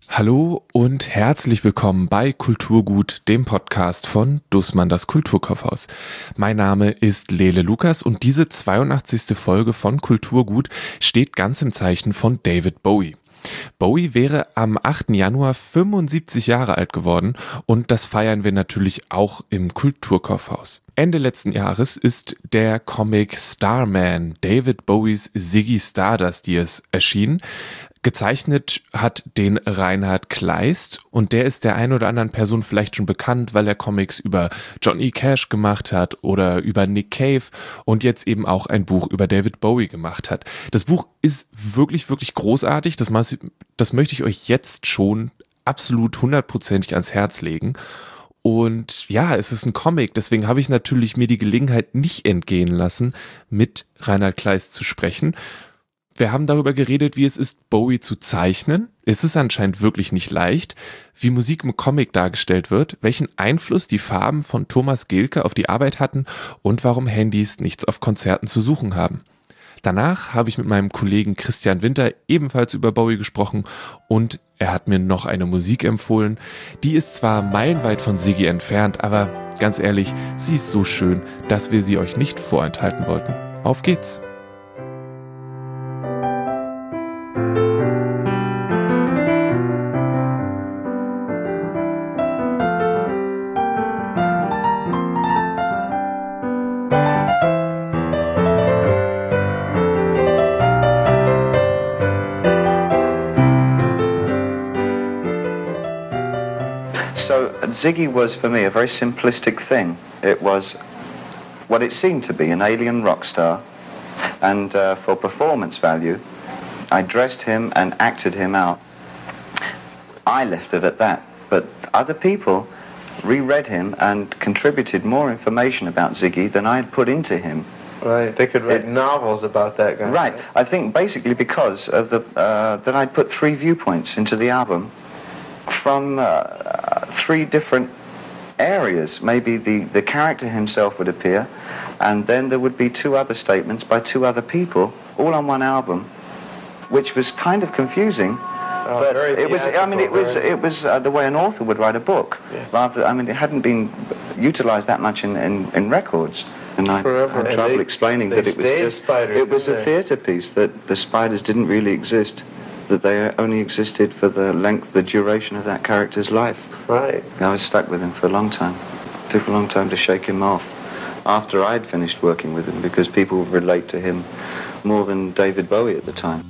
Hallo und herzlich willkommen bei Kulturgut, dem Podcast von Dussmann, das Kulturkaufhaus. Mein Name ist Lele Lukas und diese 82. Folge von Kulturgut steht ganz im Zeichen von David Bowie. Bowie wäre am 8. Januar 75 Jahre alt geworden und das feiern wir natürlich auch im Kulturkaufhaus. Ende letzten Jahres ist der Comic Starman, David Bowies Ziggy Stardust Years, erschienen. Gezeichnet hat den Reinhard Kleist und der ist der ein oder anderen Person vielleicht schon bekannt, weil er Comics über Johnny Cash gemacht hat oder über Nick Cave und jetzt eben auch ein Buch über David Bowie gemacht hat. Das Buch ist wirklich, wirklich großartig. Das möchte ich euch jetzt schon absolut 100%ig ans Herz legen. Und ja, es ist ein Comic, deswegen habe ich natürlich mir die Gelegenheit nicht entgehen lassen, mit Reinhard Kleist zu sprechen. Wir haben darüber geredet, wie es ist, Bowie zu zeichnen. Es ist anscheinend wirklich nicht leicht, wie Musik im Comic dargestellt wird, welchen Einfluss die Farben von Thomas Gehlke auf die Arbeit hatten und warum Handys nichts auf Konzerten zu suchen haben. Danach habe ich mit meinem Kollegen Christian Winter ebenfalls über Bowie gesprochen und er hat mir noch eine Musik empfohlen. Die ist zwar meilenweit von Ziggy entfernt, aber ganz ehrlich, sie ist so schön, dass wir sie euch nicht vorenthalten wollten. Auf geht's! So Ziggy was for me a very simplistic thing. It was what it seemed to be, an alien rock star, and for performance value I dressed him and acted him out. I left it at that, but other people reread him and contributed more information about Ziggy than I had put into him. Right, they could write novels about that guy. Right, I think basically because of the that I'd put 3 viewpoints into the album from 3 different areas. Maybe the character himself would appear, and then there would be 2 other statements by 2 other people, all on one album, which was kind of confusing. But it was, I mean, it was the way an author would write a book. Yes. Rather, I mean, it hadn't been utilized that much in records. And I had trouble explaining that it was a theatre piece, that the spiders didn't really exist, that they only existed for the duration of that character's life. Right. I was stuck with him for a long time. It took a long time to shake him off after I'd finished working with him, because people relate to him more than David Bowie at the time.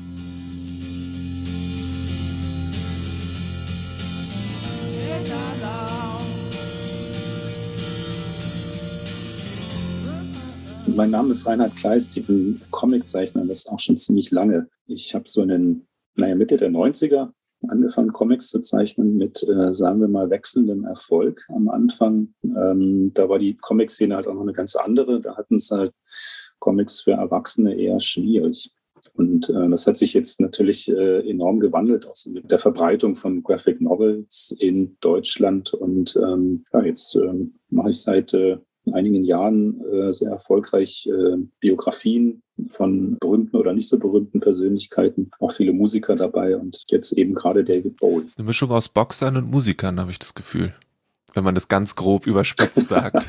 Mein Name ist Reinhard Kleist, ich bin Comiczeichner, das ist auch schon ziemlich lange. Ich habe so Mitte der 90er angefangen, Comics zu zeichnen mit, sagen wir mal, wechselndem Erfolg am Anfang. Da war die Comic-Szene halt auch noch eine ganz andere. Da hatten es halt Comics für Erwachsene eher schwierig. Und das hat sich jetzt natürlich enorm gewandelt, auch so mit der Verbreitung von Graphic Novels in Deutschland. Und jetzt mache ich seit einigen Jahren sehr erfolgreich Biografien von berühmten oder nicht so berühmten Persönlichkeiten, auch viele Musiker dabei und jetzt eben gerade David Bowie. Das ist eine Mischung aus Boxern und Musikern, habe ich das Gefühl, wenn man das ganz grob überspitzt sagt.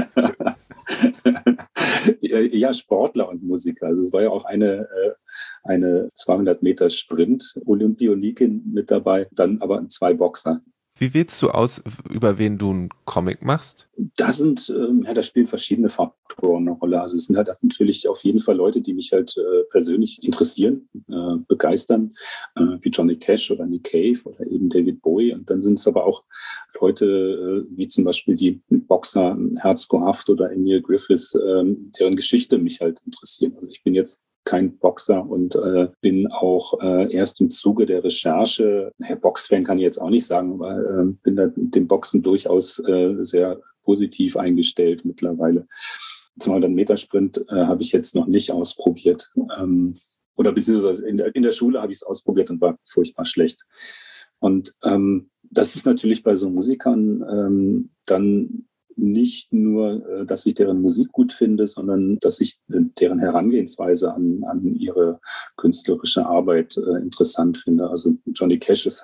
Ja, Sportler und Musiker. Also es war ja auch eine 200 Meter Sprint Olympionikin mit dabei, dann aber 2 Boxer. Wie wählst du aus, über wen du einen Comic machst? Da spielen verschiedene Faktoren eine Rolle. Also es sind halt natürlich auf jeden Fall Leute, die mich halt persönlich interessieren, begeistern, wie Johnny Cash oder Nick Cave oder eben David Bowie. Und dann sind es aber auch Leute wie zum Beispiel die Boxer Herzko Haft oder Emil Griffiths, deren Geschichte mich halt interessieren. Also ich bin jetzt kein Boxer und bin auch erst im Zuge der Recherche, Boxfan kann ich jetzt auch nicht sagen, aber bin da dem Boxen durchaus sehr positiv eingestellt mittlerweile. 200 Meter Sprint habe ich jetzt noch nicht ausprobiert. Oder beziehungsweise in der Schule habe ich es ausprobiert und war furchtbar schlecht. Und das ist natürlich bei so Musikern dann nicht nur, dass ich deren Musik gut finde, sondern dass ich deren Herangehensweise an ihre künstlerische Arbeit interessant finde. Also Johnny Cash ist halt ein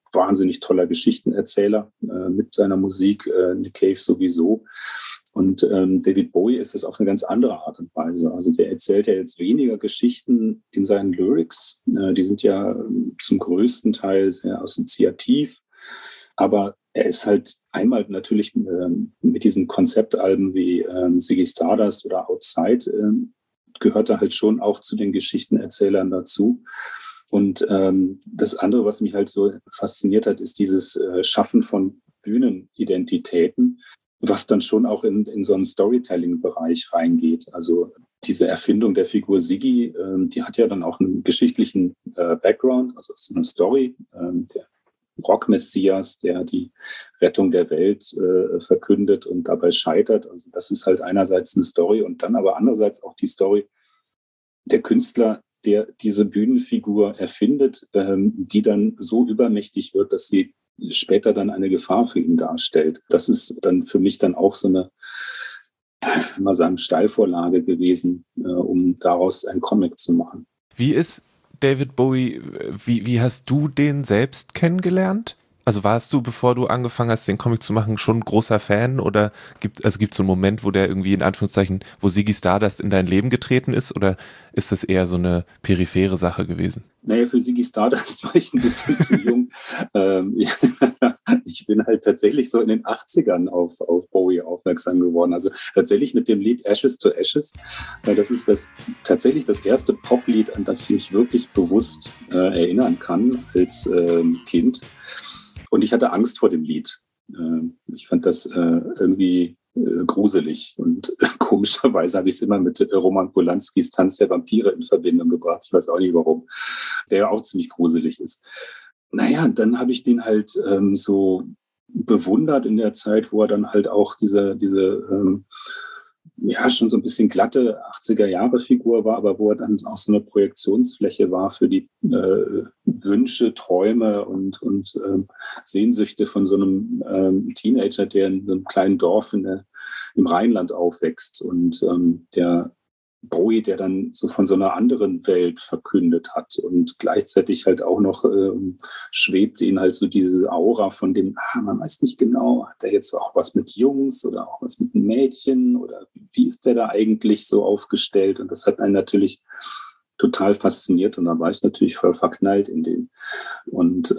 wahnsinnig toller Geschichtenerzähler mit seiner Musik, Nick Cave sowieso. Und David Bowie ist es auf eine ganz andere Art und Weise. Also der erzählt ja jetzt weniger Geschichten in seinen Lyrics. Die sind ja zum größten Teil sehr assoziativ. Aber er ist halt einmal natürlich mit diesen Konzeptalben wie Ziggy Stardust oder Outside gehört er halt schon auch zu den Geschichtenerzählern dazu. Und das andere, was mich halt so fasziniert hat, ist dieses Schaffen von Bühnenidentitäten, was dann schon auch in so einen Storytelling-Bereich reingeht. Also diese Erfindung der Figur Ziggy, die hat ja dann auch einen geschichtlichen Background, also so eine Story. Der Rock-Messias, der die Rettung der Welt verkündet und dabei scheitert. Also das ist halt einerseits eine Story und dann aber andererseits auch die Story der Künstler, der diese Bühnenfigur erfindet, die dann so übermächtig wird, dass sie später dann eine Gefahr für ihn darstellt. Das ist dann für mich dann auch so eine, ich will mal sagen, Steilvorlage gewesen, um daraus ein Comic zu machen. Wie ist David Bowie, wie hast du den selbst kennengelernt? Also warst du, bevor du angefangen hast, den Comic zu machen, schon ein großer Fan? Oder gibt es so einen Moment, wo der irgendwie in Anführungszeichen, wo Ziggy Stardust in dein Leben getreten ist? Oder ist das eher so eine periphere Sache gewesen? Naja, für Ziggy Stardust war ich ein bisschen zu jung. Ich bin halt tatsächlich so in den 80ern auf Bowie aufmerksam geworden. Also tatsächlich mit dem Lied Ashes to Ashes. Das ist tatsächlich das erste Poplied, an das ich mich wirklich bewusst erinnern kann als Kind. Und ich hatte Angst vor dem Lied. Ich fand das irgendwie gruselig. Und komischerweise habe ich es immer mit Roman Polanskis Tanz der Vampire in Verbindung gebracht. Ich weiß auch nicht warum. Der ja auch ziemlich gruselig ist. Naja, dann habe ich den halt so bewundert in der Zeit, wo er dann halt auch diese ja, schon so ein bisschen glatte 80er-Jahre-Figur war, aber wo er dann auch so eine Projektionsfläche war für die Wünsche, Träume und Sehnsüchte von so einem Teenager, der in einem kleinen Dorf im Rheinland aufwächst. Und der Bowie, der dann so von so einer anderen Welt verkündet hat und gleichzeitig halt auch noch schwebt ihn halt so diese Aura von dem, man weiß nicht genau, hat er jetzt auch was mit Jungs oder auch was mit Mädchen oder wie ist der da eigentlich so aufgestellt? Und das hat einen natürlich total fasziniert und da war ich natürlich voll verknallt in den. Und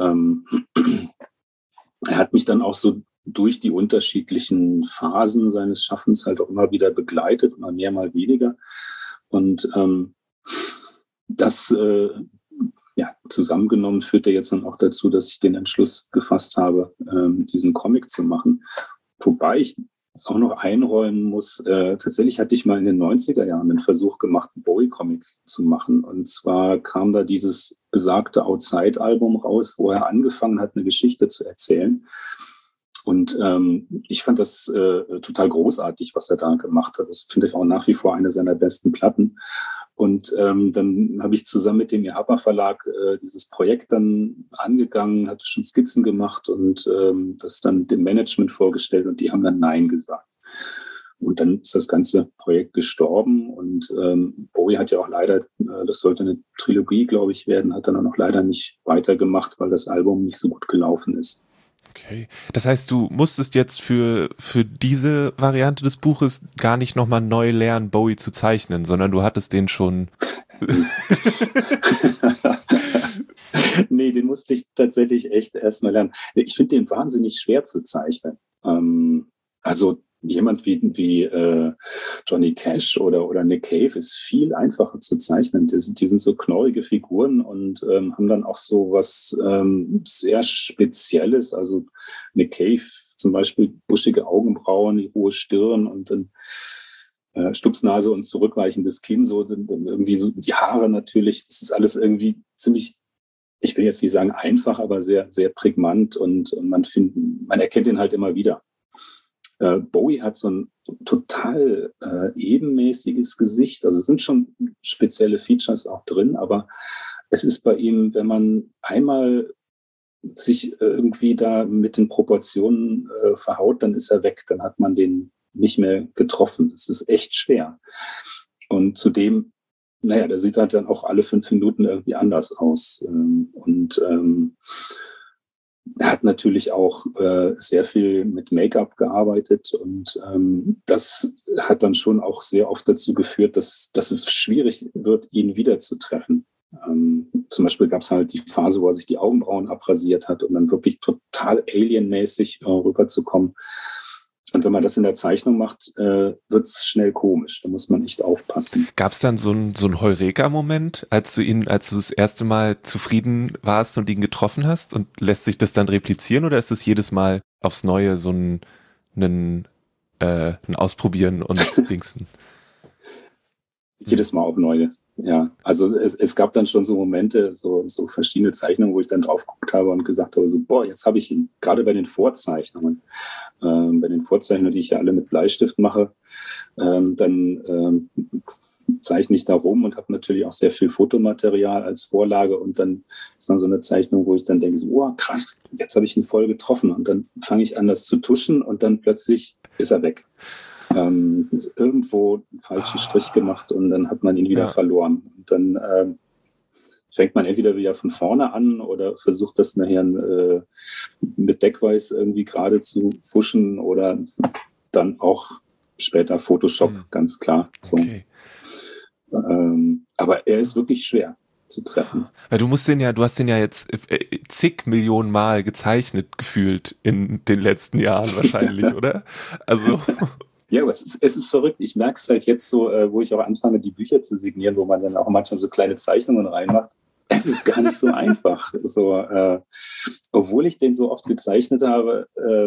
er hat mich dann auch so durch die unterschiedlichen Phasen seines Schaffens halt auch immer wieder begleitet, mal mehr, mal weniger. Und das zusammengenommen führte jetzt dann auch dazu, dass ich den Entschluss gefasst habe, diesen Comic zu machen. Wobei ich auch noch einräumen muss, tatsächlich hatte ich mal in den 90er Jahren einen Versuch gemacht, einen Bowie-Comic zu machen. Und zwar kam da dieses besagte Outside-Album raus, wo er angefangen hat, eine Geschichte zu erzählen. Und ich fand das total großartig, was er da gemacht hat. Das finde ich auch nach wie vor eine seiner besten Platten. Und dann habe ich zusammen mit dem IHAPA Verlag dieses Projekt dann angegangen, hatte schon Skizzen gemacht und das dann dem Management vorgestellt und die haben dann Nein gesagt. Und dann ist das ganze Projekt gestorben und Bowie hat ja auch leider, das sollte eine Trilogie, glaube ich, werden, hat dann auch noch leider nicht weitergemacht, weil das Album nicht so gut gelaufen ist. Okay. Das heißt, du musstest jetzt für diese Variante des Buches gar nicht nochmal neu lernen, Bowie zu zeichnen, sondern du hattest den schon. Nee, den musste ich tatsächlich echt erst mal lernen. Ich finde den wahnsinnig schwer zu zeichnen. Also jemand wie Johnny Cash oder Nick Cave ist viel einfacher zu zeichnen. Die sind so knorrige Figuren und haben dann auch so was sehr Spezielles. Also Nick Cave zum Beispiel buschige Augenbrauen, die hohe Stirn und dann Stupsnase und zurückweichendes Kinn, so dann irgendwie so die Haare natürlich. Das ist alles irgendwie ziemlich, ich will jetzt nicht sagen einfach, aber sehr, sehr prägnant und man erkennt ihn halt immer wieder. Bowie hat so ein total ebenmäßiges Gesicht. Also es sind schon spezielle Features auch drin, aber es ist bei ihm, wenn man einmal sich irgendwie da mit den Proportionen verhaut, dann ist er weg. Dann hat man den nicht mehr getroffen. Es ist echt schwer. Und zudem, der sieht halt dann auch alle 5 Minuten irgendwie anders aus. natürlich auch sehr viel mit Make-up gearbeitet und das hat dann schon auch sehr oft dazu geführt, dass es schwierig wird, ihn wiederzutreffen. Zum Beispiel gab es halt die Phase, wo er sich die Augenbrauen abrasiert hat, um dann wirklich total alienmäßig rüberzukommen. Und wenn man das in der Zeichnung macht, wird es schnell komisch. Da muss man echt aufpassen. Gab es dann so ein Heureka-Moment, als du das erste Mal zufrieden warst und ihn getroffen hast? Und lässt sich das dann replizieren oder ist es jedes Mal aufs Neue so ein Ausprobieren und Dingsen? Jedes Mal auch Neues, ja. Also es gab dann schon so Momente, so verschiedene Zeichnungen, wo ich dann drauf geguckt habe und gesagt habe, so, boah, jetzt habe ich ihn. Gerade bei den Vorzeichnungen. Bei den Vorzeichnungen, die ich ja alle mit Bleistift mache, dann zeichne ich da rum und habe natürlich auch sehr viel Fotomaterial als Vorlage und dann ist dann so eine Zeichnung, wo ich dann denke, so, oh, krass, jetzt habe ich ihn voll getroffen und dann fange ich an, das zu tuschen und dann plötzlich ist er weg. Ist irgendwo einen falschen Strich gemacht und dann hat man ihn wieder verloren. Und dann fängt man entweder wieder von vorne an oder versucht das nachher mit Deckweiß irgendwie gerade zu fuschen oder dann auch später Photoshop, ganz klar. So. Okay. Aber er ist wirklich schwer zu treffen. Weil du hast den ja jetzt zig Millionen Mal gezeichnet gefühlt in den letzten Jahren wahrscheinlich, oder? Also ja, aber es ist verrückt. Ich merke es halt jetzt so, wo ich auch anfange, die Bücher zu signieren, wo man dann auch manchmal so kleine Zeichnungen reinmacht. Es ist gar nicht so einfach. So, obwohl ich den so oft gezeichnet habe,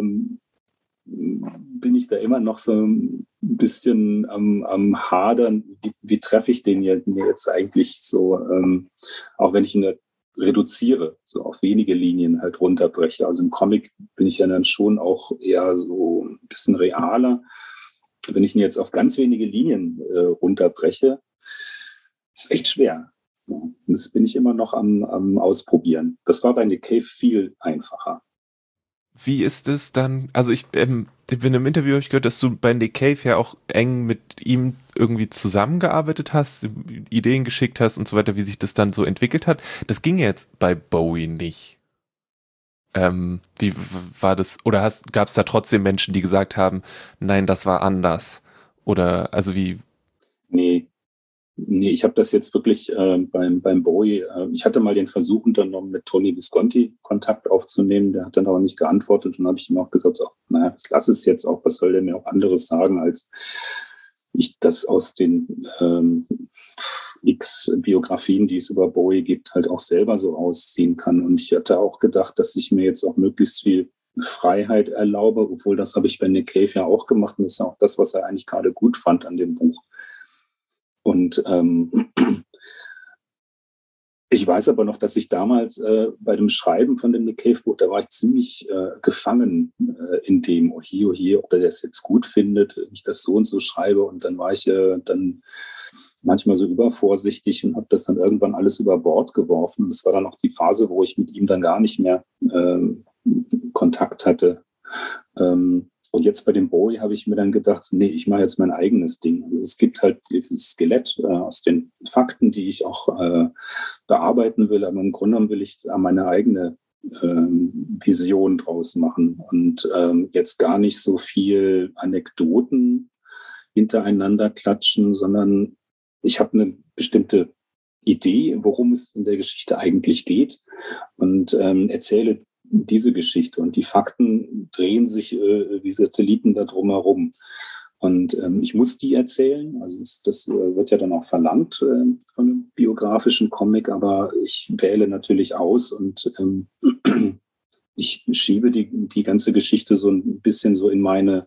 bin ich da immer noch so ein bisschen am Hadern. Wie treffe ich den jetzt eigentlich so, auch wenn ich ihn reduziere, so auf wenige Linien halt runterbreche. Also im Comic bin ich ja dann schon auch eher so ein bisschen realer. Wenn ich ihn jetzt auf ganz wenige Linien runterbreche, ist echt schwer. Ja, das bin ich immer noch am Ausprobieren. Das war bei Nick Cave viel einfacher. Wie ist es dann, also ich bin im Interview, habe ich gehört, dass du bei Nick Cave ja auch eng mit ihm irgendwie zusammengearbeitet hast, Ideen geschickt hast und so weiter, wie sich das dann so entwickelt hat. Das ging jetzt bei Bowie nicht. Wie war das? Oder gab es da trotzdem Menschen, die gesagt haben, nein, das war anders? Oder, also wie? Nee, ich habe das jetzt wirklich beim Bowie, ich hatte mal den Versuch unternommen, mit Tony Visconti Kontakt aufzunehmen, der hat dann aber nicht geantwortet und dann habe ich ihm auch gesagt, so, naja, lass es jetzt auch, was soll der mir auch anderes sagen, als ich das aus den X-Biografien, die es über Bowie gibt, halt auch selber so ausziehen kann. Und ich hatte auch gedacht, dass ich mir jetzt auch möglichst viel Freiheit erlaube, obwohl das habe ich bei Nick Cave ja auch gemacht und das ist ja auch das, was er eigentlich gerade gut fand an dem Buch. Und ich weiß aber noch, dass ich damals bei dem Schreiben von dem Nick Cave-Buch, da war ich ziemlich gefangen in dem, oh je, ob er das jetzt gut findet, wenn ich das so und so schreibe. Und dann war ich dann manchmal so übervorsichtig und habe das dann irgendwann alles über Bord geworfen. Das war dann auch die Phase, wo ich mit ihm dann gar nicht mehr Kontakt hatte. Und jetzt bei dem Bowie habe ich mir dann gedacht, nee, ich mache jetzt mein eigenes Ding. Also es gibt halt dieses Skelett aus den Fakten, die ich auch bearbeiten will, aber im Grunde genommen will ich meine eigene Vision draus machen und jetzt gar nicht so viel Anekdoten hintereinander klatschen, sondern ich habe eine bestimmte Idee, worum es in der Geschichte eigentlich geht und erzähle diese Geschichte und die Fakten drehen sich wie Satelliten da drumherum. Und ich muss die erzählen, also das wird ja dann auch verlangt von einem biografischen Comic, aber ich wähle natürlich aus und ich schiebe die ganze Geschichte so ein bisschen so in meine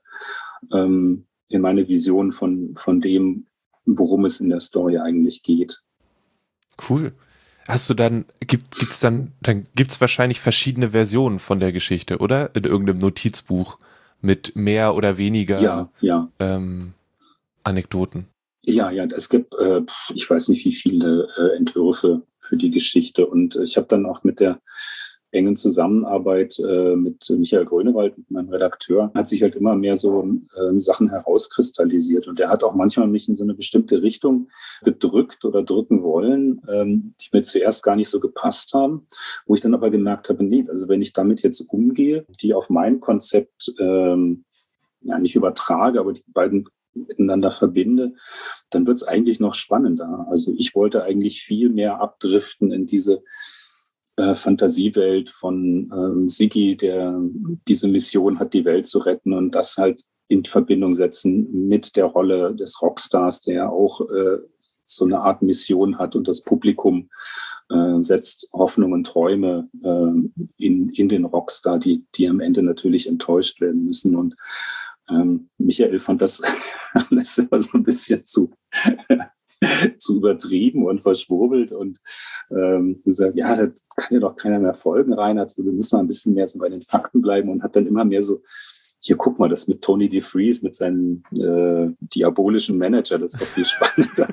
Vision von dem, worum es in der Story eigentlich geht. Cool. Hast du dann, gibt's wahrscheinlich verschiedene Versionen von der Geschichte, oder? In irgendeinem Notizbuch mit mehr oder weniger Anekdoten. Ja, es gibt, ich weiß nicht, wie viele Entwürfe für die Geschichte und ich habe dann auch mit der engen Zusammenarbeit mit Michael Grönewald, mit meinem Redakteur, hat sich halt immer mehr so Sachen herauskristallisiert. Und er hat auch manchmal mich in so eine bestimmte Richtung gedrückt oder drücken wollen, die mir zuerst gar nicht so gepasst haben, wo ich dann aber gemerkt habe, nee, also wenn ich damit jetzt umgehe, die auf mein Konzept nicht übertrage, aber die beiden miteinander verbinde, dann wird es eigentlich noch spannender. Also ich wollte eigentlich viel mehr abdriften in diese Fantasiewelt von Ziggy, der diese Mission hat, die Welt zu retten, und das halt in Verbindung setzen mit der Rolle des Rockstars, der auch so eine Art Mission hat, und das Publikum setzt Hoffnung und Träume in den Rockstar, die am Ende natürlich enttäuscht werden müssen. Und Michael fand das alles immer so ein bisschen zu übertrieben und verschwurbelt und gesagt, ja, da kann ja doch keiner mehr folgen rein. Also wir müssen mal ein bisschen mehr so bei den Fakten bleiben, und hat dann immer mehr so, hier, guck mal, das mit Tony DeFries, mit seinem diabolischen Manager, das ist doch viel spannender.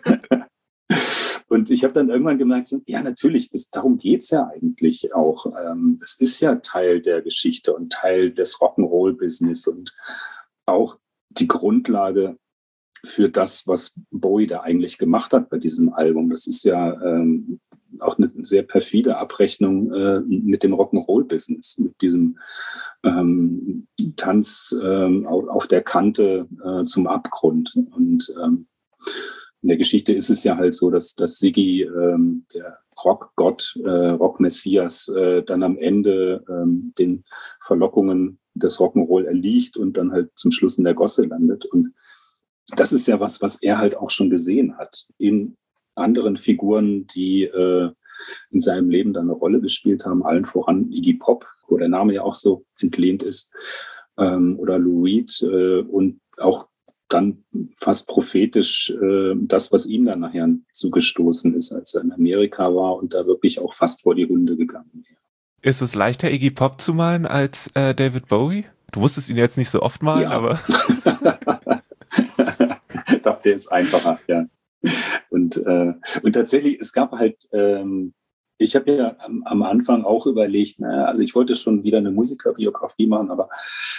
Und ich habe dann irgendwann gemerkt, ja, natürlich, darum geht's ja eigentlich auch. Das ist ja Teil der Geschichte und Teil des Rock'n'Roll-Business und auch die Grundlage für das, was Bowie da eigentlich gemacht hat bei diesem Album. Das ist ja auch eine sehr perfide Abrechnung mit dem Rock'n'Roll-Business, mit diesem Tanz auf der Kante zum Abgrund. Und in der Geschichte ist es ja halt so, dass Ziggy, der Rockgott, Rockmessias, dann am Ende den Verlockungen des Rock'n'Roll erliegt und dann halt zum Schluss in der Gosse landet. Und das ist ja was er halt auch schon gesehen hat in anderen Figuren, die in seinem Leben dann eine Rolle gespielt haben, allen voran Iggy Pop, wo der Name ja auch so entlehnt ist, oder Lou Reed, und auch dann fast prophetisch das, was ihm dann nachher zugestoßen ist, als er in Amerika war und da wirklich auch fast vor die Hunde gegangen wäre. Ist es leichter, Iggy Pop zu malen als David Bowie? Du musstest ihn jetzt nicht so oft malen, ja. Aber... Doch, der ist einfacher, ja. Und tatsächlich, es gab halt, ich habe ja am Anfang auch überlegt, also ich wollte schon wieder eine Musikerbiografie machen, aber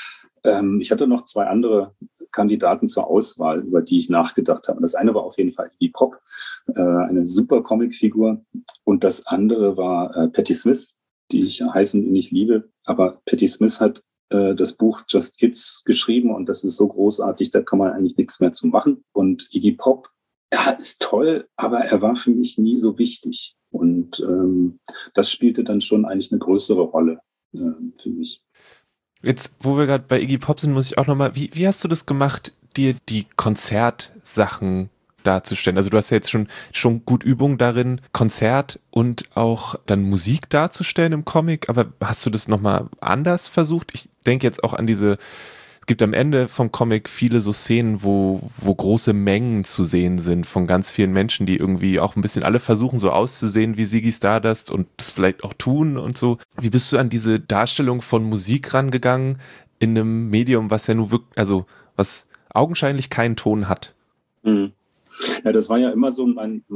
ich hatte noch 2 andere Kandidaten zur Auswahl, über die ich nachgedacht habe. Das eine war auf jeden Fall Iggy Pop, eine super Comicfigur, und das andere war Patti Smith, die ich heiß und innig liebe. Aber Patti Smith hat das Buch Just Kids geschrieben, und das ist so großartig, da kann man eigentlich nichts mehr zu machen. Und Iggy Pop, ist toll, aber er war für mich nie so wichtig. Und das spielte dann schon eigentlich eine größere Rolle für mich. Jetzt, wo wir gerade bei Iggy Pop sind, muss ich auch nochmal, wie hast du das gemacht, dir die Konzertsachen darzustellen? Also du hast ja jetzt schon gut Übung darin, Konzert und auch dann Musik darzustellen im Comic, aber hast du das nochmal anders versucht? Ich denke jetzt auch an es gibt am Ende vom Comic viele so Szenen, wo große Mengen zu sehen sind von ganz vielen Menschen, die irgendwie auch ein bisschen alle versuchen, so auszusehen wie Ziggy Stardust und das vielleicht auch tun und so. Wie bist du an diese Darstellung von Musik rangegangen in einem Medium, was ja nur wirklich, also was augenscheinlich keinen Ton hat? Mhm. Ja, das war ja immer so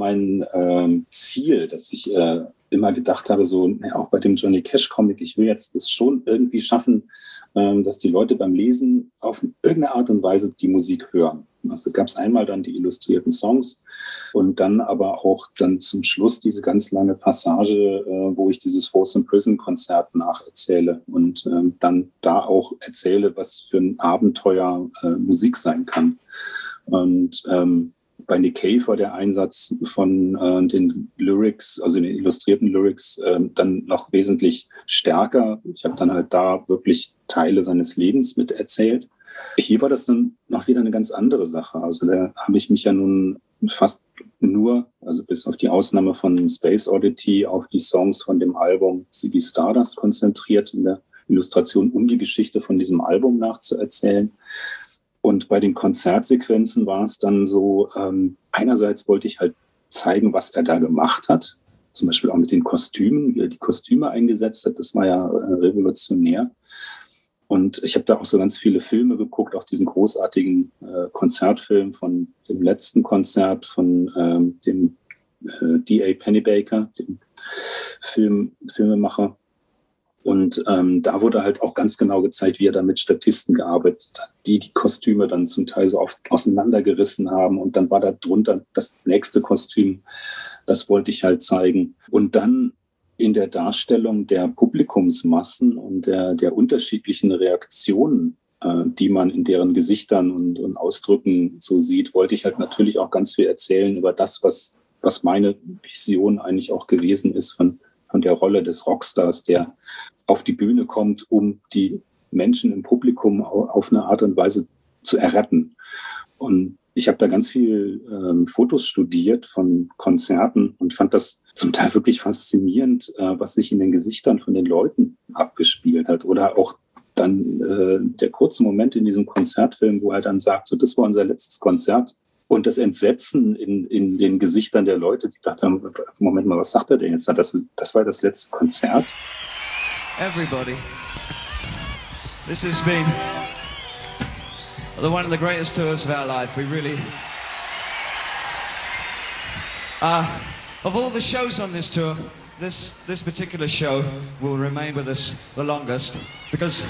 mein Ziel, dass ich immer gedacht habe, so auch bei dem Johnny Cash Comic, ich will jetzt das schon irgendwie schaffen, dass die Leute beim Lesen auf irgendeine Art und Weise die Musik hören. Also gab es einmal dann die illustrierten Songs und dann aber auch dann zum Schluss diese ganz lange Passage, wo ich dieses Folsom Prison Konzert nacherzähle und dann da auch erzähle, was für ein Abenteuer Musik sein kann. Und bei Nick Cave war der Einsatz von den Lyrics, also den illustrierten Lyrics, dann noch wesentlich stärker. Ich habe dann halt da wirklich Teile seines Lebens mit erzählt. Hier war das dann noch wieder eine ganz andere Sache. Also da habe ich mich ja nun fast nur, also bis auf die Ausnahme von Space Oddity, auf die Songs von dem Album Ziggy Stardust konzentriert, in der Illustration, um die Geschichte von diesem Album nachzuerzählen. Und bei den Konzertsequenzen war es dann so, einerseits wollte ich halt zeigen, was er da gemacht hat, zum Beispiel auch mit den Kostümen, wie er die Kostüme eingesetzt hat, das war ja revolutionär. Und ich habe da auch so ganz viele Filme geguckt, auch diesen großartigen Konzertfilm von dem letzten Konzert von dem D.A. Pennebaker, dem Filmemacher. Und da wurde halt auch ganz genau gezeigt, wie er da mit Statisten gearbeitet hat, die Kostüme dann zum Teil so oft auseinandergerissen haben. Und dann war da drunter das nächste Kostüm. Das wollte ich halt zeigen. Und dann in der Darstellung der Publikumsmassen und der unterschiedlichen Reaktionen, die man in deren Gesichtern und Ausdrücken so sieht, wollte ich halt natürlich auch ganz viel erzählen über das, was meine Vision eigentlich auch gewesen ist von der Rolle des Rockstars, der auf die Bühne kommt, um die Menschen im Publikum auf eine Art und Weise zu erretten. Und ich habe da ganz viel Fotos studiert von Konzerten und fand das zum Teil wirklich faszinierend, was sich in den Gesichtern von den Leuten abgespielt hat. Oder auch dann der kurze Moment in diesem Konzertfilm, wo er dann sagt, so, das war unser letztes Konzert. Und das Entsetzen in den Gesichtern der Leute, die dachten, Moment mal, was sagt er denn jetzt? Das war das letzte Konzert. Everybody, this has been one of the greatest tours of our life. We really, of all the shows on this tour, this particular show will remain with us the longest because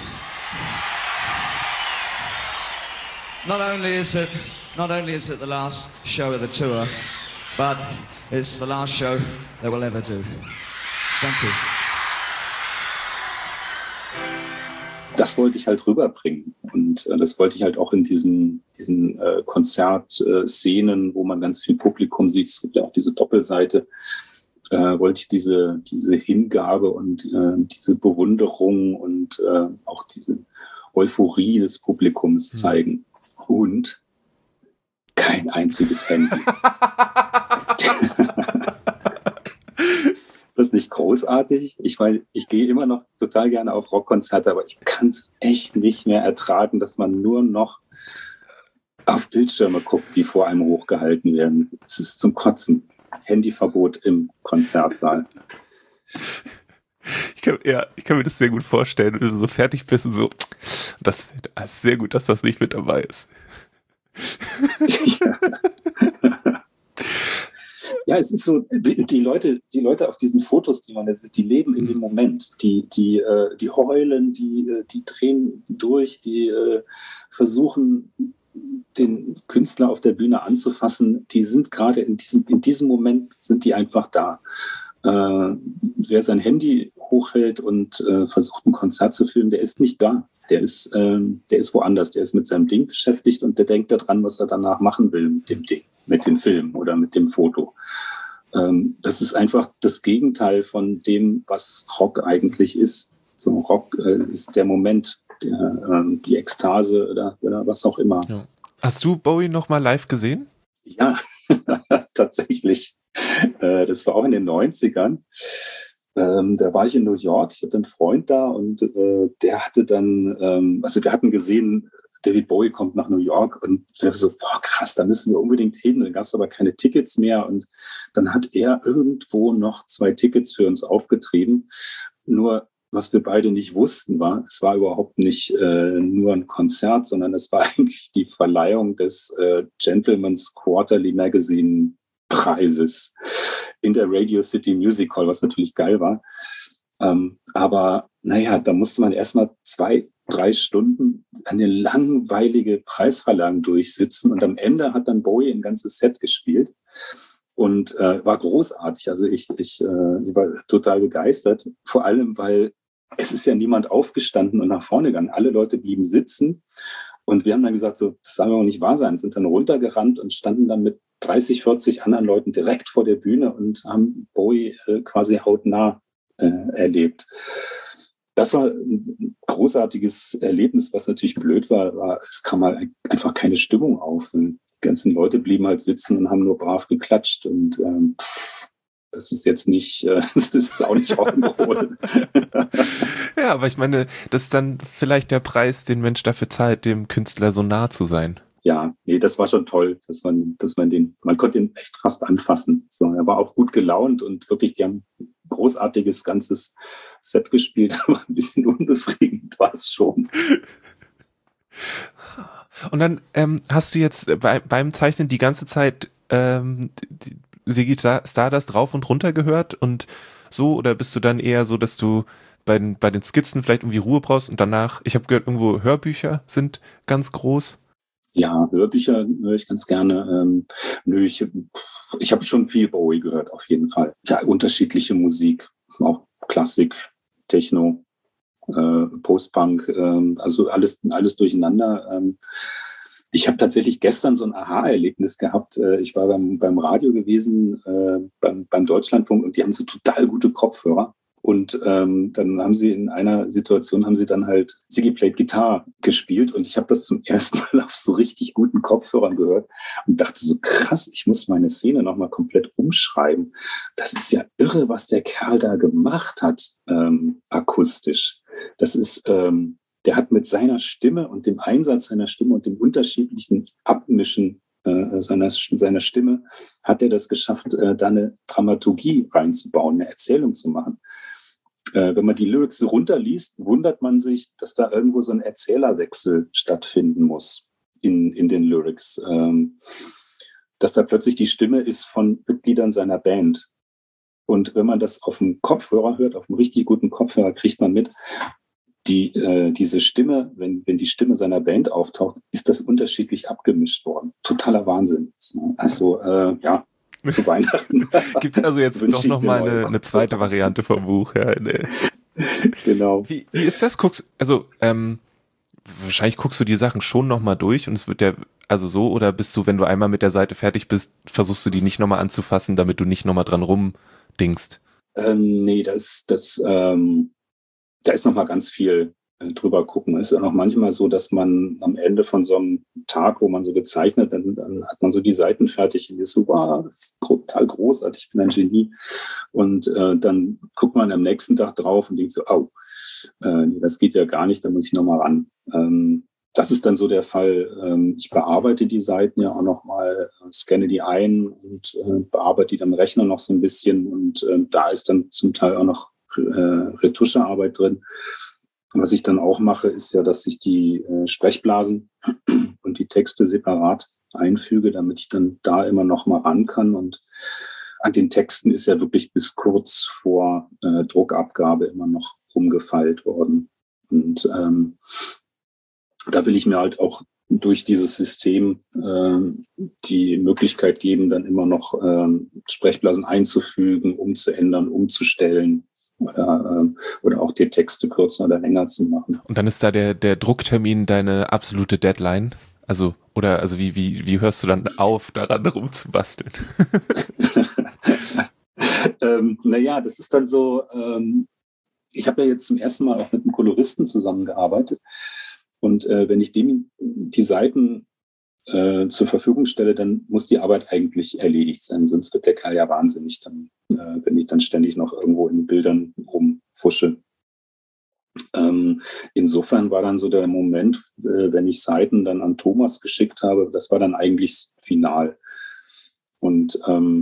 not only is it the last show of the tour, but it's the last show that we'll ever do. Thank you. Das wollte ich halt rüberbringen. Und das wollte ich halt auch in diesen Konzertszenen, wo man ganz viel Publikum sieht, es gibt ja auch diese Doppelseite, wollte ich diese Hingabe und diese Bewunderung und auch diese Euphorie des Publikums zeigen. Und kein einziges Handy. Ist das nicht großartig? Ich gehe immer noch total gerne auf Rockkonzerte, aber ich kann es echt nicht mehr ertragen, dass man nur noch auf Bildschirme guckt, die vor einem hochgehalten werden. Es ist zum Kotzen. Handyverbot im Konzertsaal. Ich kann mir das sehr gut vorstellen, wenn du so fertig bist und so, das ist sehr gut, dass das nicht mit dabei ist. Ja. Ja, es ist so, die Leute auf diesen Fotos, die man da sieht, die leben in dem Moment. Die heulen, die drehen durch, die versuchen, den Künstler auf der Bühne anzufassen. Die sind gerade in diesem Moment sind die einfach da. Wer sein Handy hochhält und versucht, ein Konzert zu filmen, der ist nicht da. Der ist woanders. Der ist mit seinem Ding beschäftigt und der denkt daran, was er danach machen will mit dem Ding, mit dem Film oder mit dem Foto. Das ist einfach das Gegenteil von dem, was Rock eigentlich ist. So, Rock ist der Moment, die Ekstase oder was auch immer. Ja. Hast du Bowie noch mal live gesehen? Ja, tatsächlich. Das war auch in den 90ern. Da war ich in New York, ich hatte einen Freund da und der hatte dann, wir hatten gesehen, David Bowie kommt nach New York und wir so, boah, krass, da müssen wir unbedingt hin. Dann gab es aber keine Tickets mehr und dann hat er irgendwo noch 2 Tickets für uns aufgetrieben. Nur was wir beide nicht wussten war, es war überhaupt nicht nur ein Konzert, sondern es war eigentlich die Verleihung des Gentleman's Quarterly Magazine Preises in der Radio City Music Hall, was natürlich geil war. Aber naja, da musste man erstmal 2-3 Stunden eine langweilige Preisverleihung durchsitzen und am Ende hat dann Bowie ein ganzes Set gespielt und war großartig. Also ich war total begeistert, vor allem, weil es ist ja niemand aufgestanden und nach vorne gegangen. Alle Leute blieben sitzen und wir haben dann gesagt, so, das soll doch nicht wahr sein, sind dann runtergerannt und standen dann mit 30, 40 anderen Leuten direkt vor der Bühne und haben Bowie quasi hautnah erlebt. Das war ein großartiges Erlebnis, was natürlich blöd war, es kam halt einfach keine Stimmung auf. Die ganzen Leute blieben halt sitzen und haben nur brav geklatscht und das ist jetzt nicht, das ist auch nicht Rock'n'Roll. Ja, aber ich meine, das ist dann vielleicht der Preis, den Mensch dafür zahlt, dem Künstler so nah zu sein. Ja, nee, das war schon toll, man konnte ihn echt fast anfassen. So, er war auch gut gelaunt und wirklich, die haben ein großartiges ganzes Set gespielt, aber ein bisschen unbefriedigend war es schon. Und dann hast du jetzt beim Zeichnen die ganze Zeit Ziggy Stardust rauf und runter gehört und so, oder bist du dann eher so, dass du, bei den Skizzen vielleicht irgendwie Ruhe brauchst und danach, ich habe gehört, irgendwo Hörbücher sind ganz groß. Ja, Hörbücher höre ich ganz gerne. Ich habe schon viel Bowie gehört, auf jeden Fall. Ja, unterschiedliche Musik, auch Klassik, Techno, Post-Punk, also alles durcheinander. Ich habe tatsächlich gestern so ein Aha-Erlebnis gehabt. Ich war beim Radio gewesen, beim Deutschlandfunk, und die haben so total gute Kopfhörer. Und dann haben sie in einer Situation dann halt Ziggy Played Guitar gespielt, und ich habe das zum ersten Mal auf so richtig guten Kopfhörern gehört und dachte so, krass, ich muss meine Szene nochmal komplett umschreiben. Das ist ja irre, was der Kerl da gemacht hat, akustisch. Das ist, der hat mit seiner Stimme und dem Einsatz seiner Stimme und dem unterschiedlichen Abmischen seiner Stimme, hat er das geschafft, da eine Dramaturgie reinzubauen, eine Erzählung zu machen. Wenn man die Lyrics so runterliest, wundert man sich, dass da irgendwo so ein Erzählerwechsel stattfinden muss in den Lyrics. Dass da plötzlich die Stimme ist von Mitgliedern seiner Band. Und wenn man das auf dem Kopfhörer hört, auf einem richtig guten Kopfhörer, kriegt man mit, diese Stimme, wenn die Stimme seiner Band auftaucht, ist das unterschiedlich abgemischt worden. Totaler Wahnsinn. Also, ja. Zu Weihnachten. Gibt es also jetzt doch nochmal eine zweite Variante vom Buch? Ja, nee. Genau. Wie ist das? Wahrscheinlich guckst du die Sachen schon nochmal durch, und es wird ja, also so, oder bist du, wenn du einmal mit der Seite fertig bist, versuchst du die nicht nochmal anzufassen, damit du nicht nochmal dran rumdingst? Nee, da ist nochmal ganz viel drüber gucken. Es ist auch noch manchmal so, dass man am Ende von so einem Tag, wo man so gezeichnet, dann hat man so die Seiten fertig und ist so, wow, das ist total großartig, ich bin ein Genie. Und dann guckt man am nächsten Tag drauf und denkt so, nee, das geht ja gar nicht, da muss ich nochmal ran. Das ist dann so der Fall. Ich bearbeite die Seiten ja auch nochmal, scanne die ein und bearbeite die am Rechner noch so ein bisschen, und da ist dann zum Teil auch noch Retuschearbeit drin. Was ich dann auch mache, ist ja, dass ich die Sprechblasen und die Texte separat einfüge, damit ich dann da immer noch mal ran kann. Und an den Texten ist ja wirklich bis kurz vor Druckabgabe immer noch rumgefeilt worden. Und da will ich mir halt auch durch dieses System die Möglichkeit geben, dann immer noch Sprechblasen einzufügen, umzuändern, umzustellen. Oder auch die Texte kürzer oder länger zu machen. Und dann ist da der Drucktermin deine absolute Deadline? Also wie hörst du dann auf, daran rumzubasteln? Naja, das ist dann so, ich habe ja jetzt zum ersten Mal auch mit einem Koloristen zusammengearbeitet, und wenn ich dem die Seiten zur Verfügung stelle, dann muss die Arbeit eigentlich erledigt sein, sonst wird der Kerl ja wahnsinnig, dann, wenn ich dann ständig noch irgendwo in Bildern rumfusche. Insofern war dann so der Moment, wenn ich Seiten dann an Thomas geschickt habe, das war dann eigentlich final. Und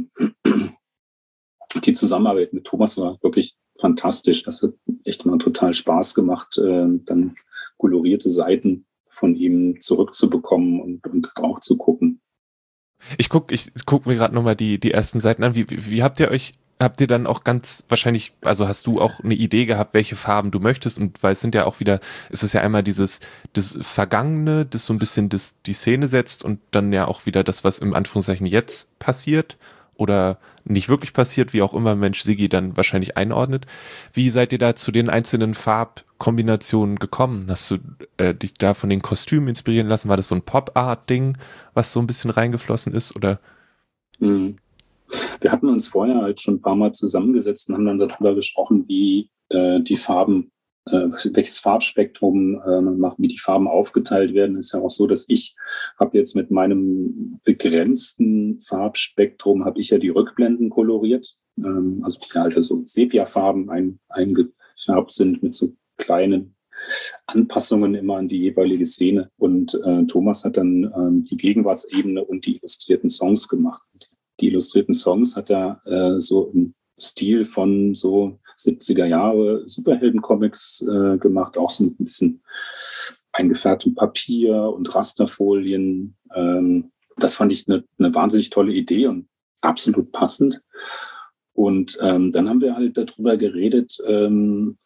die Zusammenarbeit mit Thomas war wirklich fantastisch. Das hat echt mal total Spaß gemacht, dann kolorierte Seiten von ihm zurückzubekommen und auch zu gucken. Ich guck mir gerade nochmal die ersten Seiten an. Wie habt ihr dann auch ganz wahrscheinlich, also hast du auch eine Idee gehabt, welche Farben du möchtest? Und weil es sind ja auch wieder, es ist ja einmal das Vergangene, das so ein bisschen die Szene setzt, und dann ja auch wieder das, was im Anführungszeichen jetzt passiert oder nicht wirklich passiert, wie auch immer Mensch Ziggy dann wahrscheinlich einordnet. Wie seid ihr da zu den einzelnen Farbkombinationen gekommen? Hast du dich da von den Kostümen inspirieren lassen? War das so ein Pop-Art-Ding, was so ein bisschen reingeflossen ist, oder? Wir hatten uns vorher halt schon ein paar Mal zusammengesetzt und haben dann darüber gesprochen, wie die Farben, welches Farbspektrum man macht, wie die Farben aufgeteilt werden. Es ist ja auch so, dass ich habe jetzt mit meinem begrenzten Farbspektrum, habe ich ja die Rückblenden koloriert, also die halt so Sepia-Farben eingefärbt sind mit so kleinen Anpassungen immer an die jeweilige Szene. Und Thomas hat dann die Gegenwartsebene und die illustrierten Songs gemacht. Die illustrierten Songs hat er so im Stil von so 70er Jahre Superhelden-Comics gemacht, auch so ein bisschen eingefärbtem Papier und Rasterfolien. Das fand ich eine wahnsinnig tolle Idee und absolut passend. Und dann haben wir halt darüber geredet,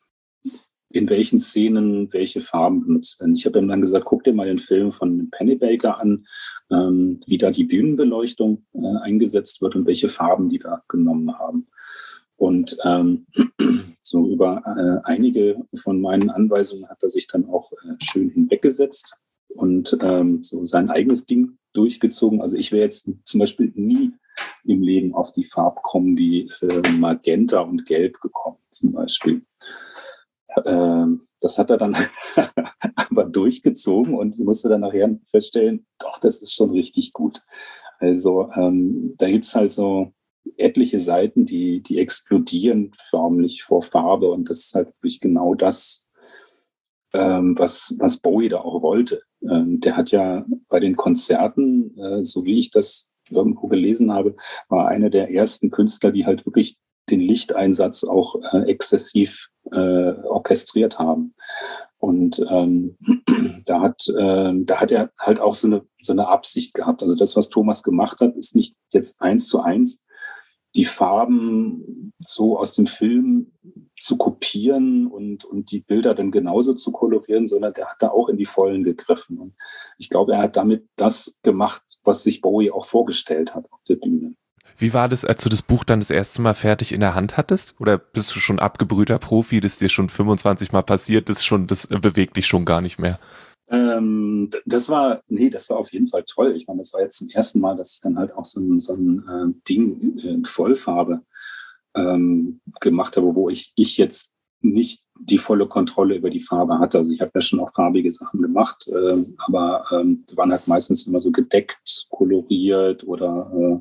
in welchen Szenen welche Farben benutzt werden. Ich habe ihm dann gesagt, guck dir mal den Film von Pennebaker an, wie da die Bühnenbeleuchtung eingesetzt wird und welche Farben die da genommen haben. Und so über einige von meinen Anweisungen hat er sich dann auch schön hinweggesetzt und so sein eigenes Ding durchgezogen. Also ich wäre jetzt zum Beispiel nie im Leben auf die Farbkombi Magenta und Gelb gekommen, zum Beispiel. Das hat er dann aber durchgezogen und musste dann nachher feststellen, doch, das ist schon richtig gut. Also da gibt es halt so etliche Seiten, die explodieren förmlich vor Farbe und das ist halt wirklich genau das, was Bowie da auch wollte. Der hat ja bei den Konzerten, so wie ich das irgendwo gelesen habe, war einer der ersten Künstler, die halt wirklich den Lichteinsatz auch exzessiv orchestriert haben. Und da hat er halt auch so eine Absicht gehabt. Also das, was Thomas gemacht hat, ist nicht jetzt 1:1 die Farben so aus dem Film zu kopieren und die Bilder dann genauso zu kolorieren, sondern der hat da auch in die Vollen gegriffen. Und ich glaube, er hat damit das gemacht, was sich Bowie auch vorgestellt hat auf der Bühne. Wie war das, als du das Buch dann das erste Mal fertig in der Hand hattest? Oder bist du schon abgebrühter Profi, das dir schon 25 Mal passiert ist, das bewegt dich schon gar nicht mehr? Das war auf jeden Fall toll. Ich meine, das war jetzt zum ersten Mal, dass ich dann halt auch so ein Ding in Vollfarbe gemacht habe, wo ich jetzt nicht die volle Kontrolle über die Farbe hatte. Also ich habe ja schon auch farbige Sachen gemacht, aber die waren halt meistens immer so gedeckt, koloriert oder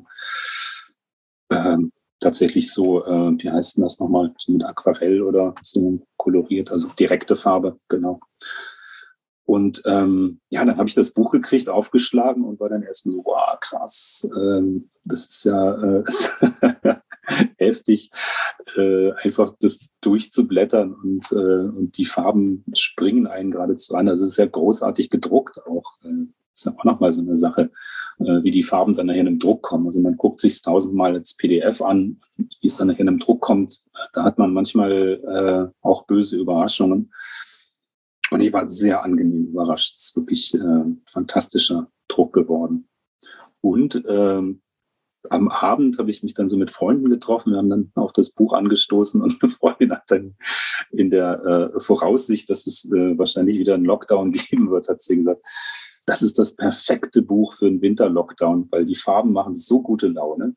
tatsächlich so, wie heißt denn das nochmal, so mit Aquarell oder so koloriert, also direkte Farbe, genau. Und dann habe ich das Buch gekriegt, aufgeschlagen und war dann erstmal so, wow, krass, das ist ja heftig, einfach das durchzublättern und die Farben springen einen geradezu an. Also es ist ja großartig gedruckt auch. Das ist ja auch nochmal so eine Sache, wie die Farben dann nachher in einem Druck kommen. Also man guckt sich 1000-mal als PDF an, wie es dann nachher in einem Druck kommt. Da hat man manchmal auch böse Überraschungen. Und ich war sehr angenehm überrascht. Es ist wirklich fantastischer Druck geworden. Und am Abend habe ich mich dann so mit Freunden getroffen. Wir haben dann auch das Buch angestoßen und eine Freundin hat dann in der Voraussicht, dass es wahrscheinlich wieder einen Lockdown geben wird, hat sie gesagt, das ist das perfekte Buch für einen Winter-Lockdown, weil die Farben machen so gute Laune.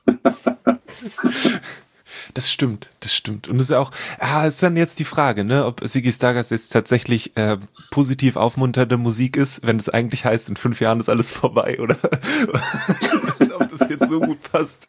Das stimmt. Und das ist auch, ist dann jetzt die Frage, ne, ob Ziggy Stardust jetzt tatsächlich positiv aufmunternde Musik ist, wenn es eigentlich heißt, in 5 Jahren ist alles vorbei, oder ob das jetzt so gut passt.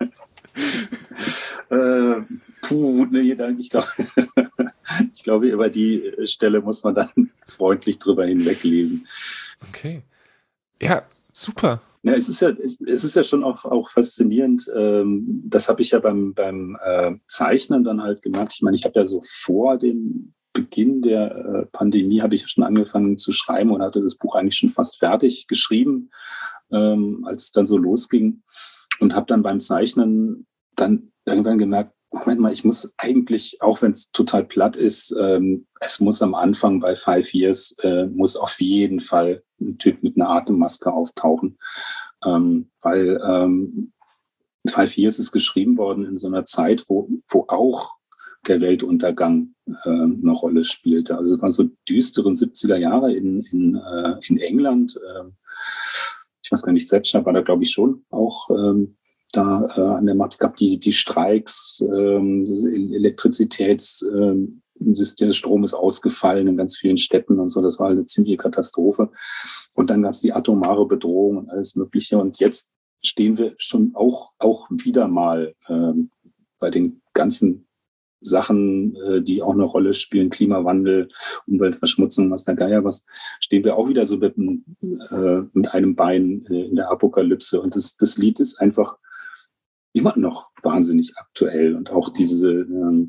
Ich glaube, über die Stelle muss man dann freundlich drüber hinweglesen. Okay. Ja, super. Ja, es ist ja schon auch faszinierend. Das habe ich ja beim Zeichnen dann halt gemerkt. Ich meine, ich habe ja so vor dem Beginn der Pandemie habe ich ja schon angefangen zu schreiben und hatte das Buch eigentlich schon fast fertig geschrieben, als es dann so losging. Und habe dann beim Zeichnen dann irgendwann gemerkt, Moment mal, ich muss eigentlich, auch wenn es total platt ist, es muss am Anfang bei 5 Years, muss auf jeden Fall ein Typ mit einer Atemmaske auftauchen. Weil 5 Years ist geschrieben worden in so einer Zeit, wo auch der Weltuntergang eine Rolle spielte. Also es waren so düstere 70er Jahre in England. Ich weiß gar nicht, Thatcher war da, glaube ich, schon auch da an der Macht. Es gab die Streiks, das Elektrizitätssystem, der Strom ist ausgefallen in ganz vielen Städten und so. Das war eine ziemliche Katastrophe. Und dann gab es die atomare Bedrohung und alles Mögliche. Und jetzt stehen wir schon auch wieder mal bei den ganzen Sachen, die auch eine Rolle spielen, Klimawandel, Umweltverschmutzung, was der Geier was, stehen wir auch wieder so mit einem Bein in der Apokalypse. Und das Lied ist einfach immer noch wahnsinnig aktuell. Und auch diese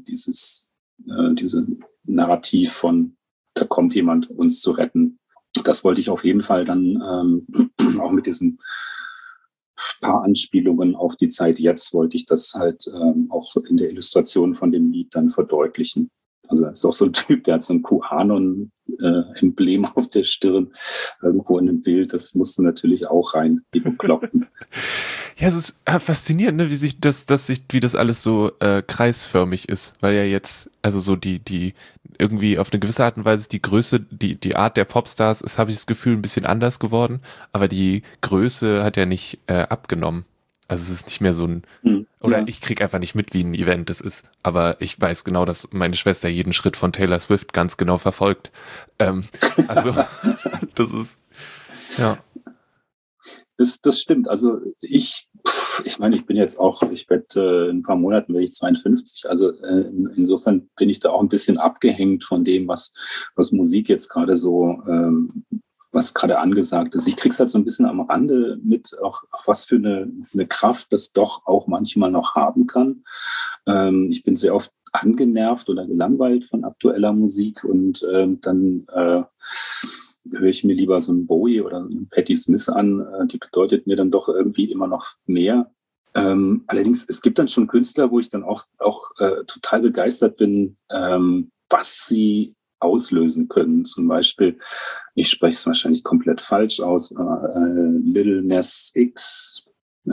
Narrativ von, da kommt jemand, uns zu retten. Das wollte ich auf jeden Fall dann auch mit diesen paar Anspielungen auf die Zeit jetzt, wollte ich das halt auch in der Illustration von dem Lied dann verdeutlichen. Also er ist auch so ein Typ, der hat so ein QAnon-Emblem auf der Stirn irgendwo in einem Bild. Das musste natürlich auch rein, die Bekloppten. Ja, es ist faszinierend, ne, wie das alles so kreisförmig ist, weil ja jetzt, also so die irgendwie auf eine gewisse Art und Weise ist die Größe, die Art der Popstars ist, habe ich das Gefühl, ein bisschen anders geworden, aber die Größe hat ja nicht abgenommen. Also es ist nicht mehr so ein, oder ich krieg einfach nicht mit, wie ein Event es ist, aber ich weiß genau, dass meine Schwester jeden Schritt von Taylor Swift ganz genau verfolgt. Also das ist, ja. Das stimmt. Also ich meine, ich bin jetzt auch, ich werde in ein paar Monaten werde ich 52. Also insofern bin ich da auch ein bisschen abgehängt von dem, was Musik jetzt gerade so, was gerade angesagt ist. Ich krieg's halt so ein bisschen am Rande mit, auch was für eine Kraft das doch auch manchmal noch haben kann. Ich bin sehr oft angenervt oder gelangweilt von aktueller Musik und dann höre ich mir lieber so einen Bowie oder einen Patti Smith an. Die bedeutet mir dann doch irgendwie immer noch mehr. Allerdings, es gibt dann schon Künstler, wo ich dann auch total begeistert bin, was sie auslösen können. Zum Beispiel, ich spreche es wahrscheinlich komplett falsch aus, Lil Nas X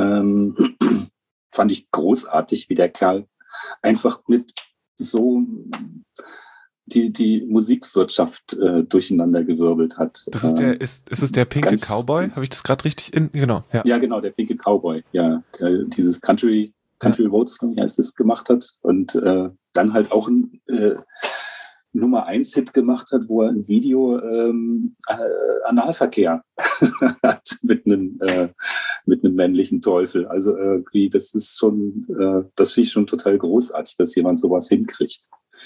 fand ich großartig, wie der Kerl einfach mit so die Musikwirtschaft durcheinandergewirbelt hat. Das ist ist es der pinke Cowboy? Habe ich das gerade richtig genau. Ja. Ja, genau, der pinke Cowboy, ja, der dieses Country Roads, wie heißt es, gemacht hat und dann halt auch ein Nummer 1 Hit gemacht hat, wo er im Video Analverkehr hat mit einem männlichen Teufel. Also irgendwie, das ist schon, das finde ich schon total großartig, dass jemand sowas hinkriegt.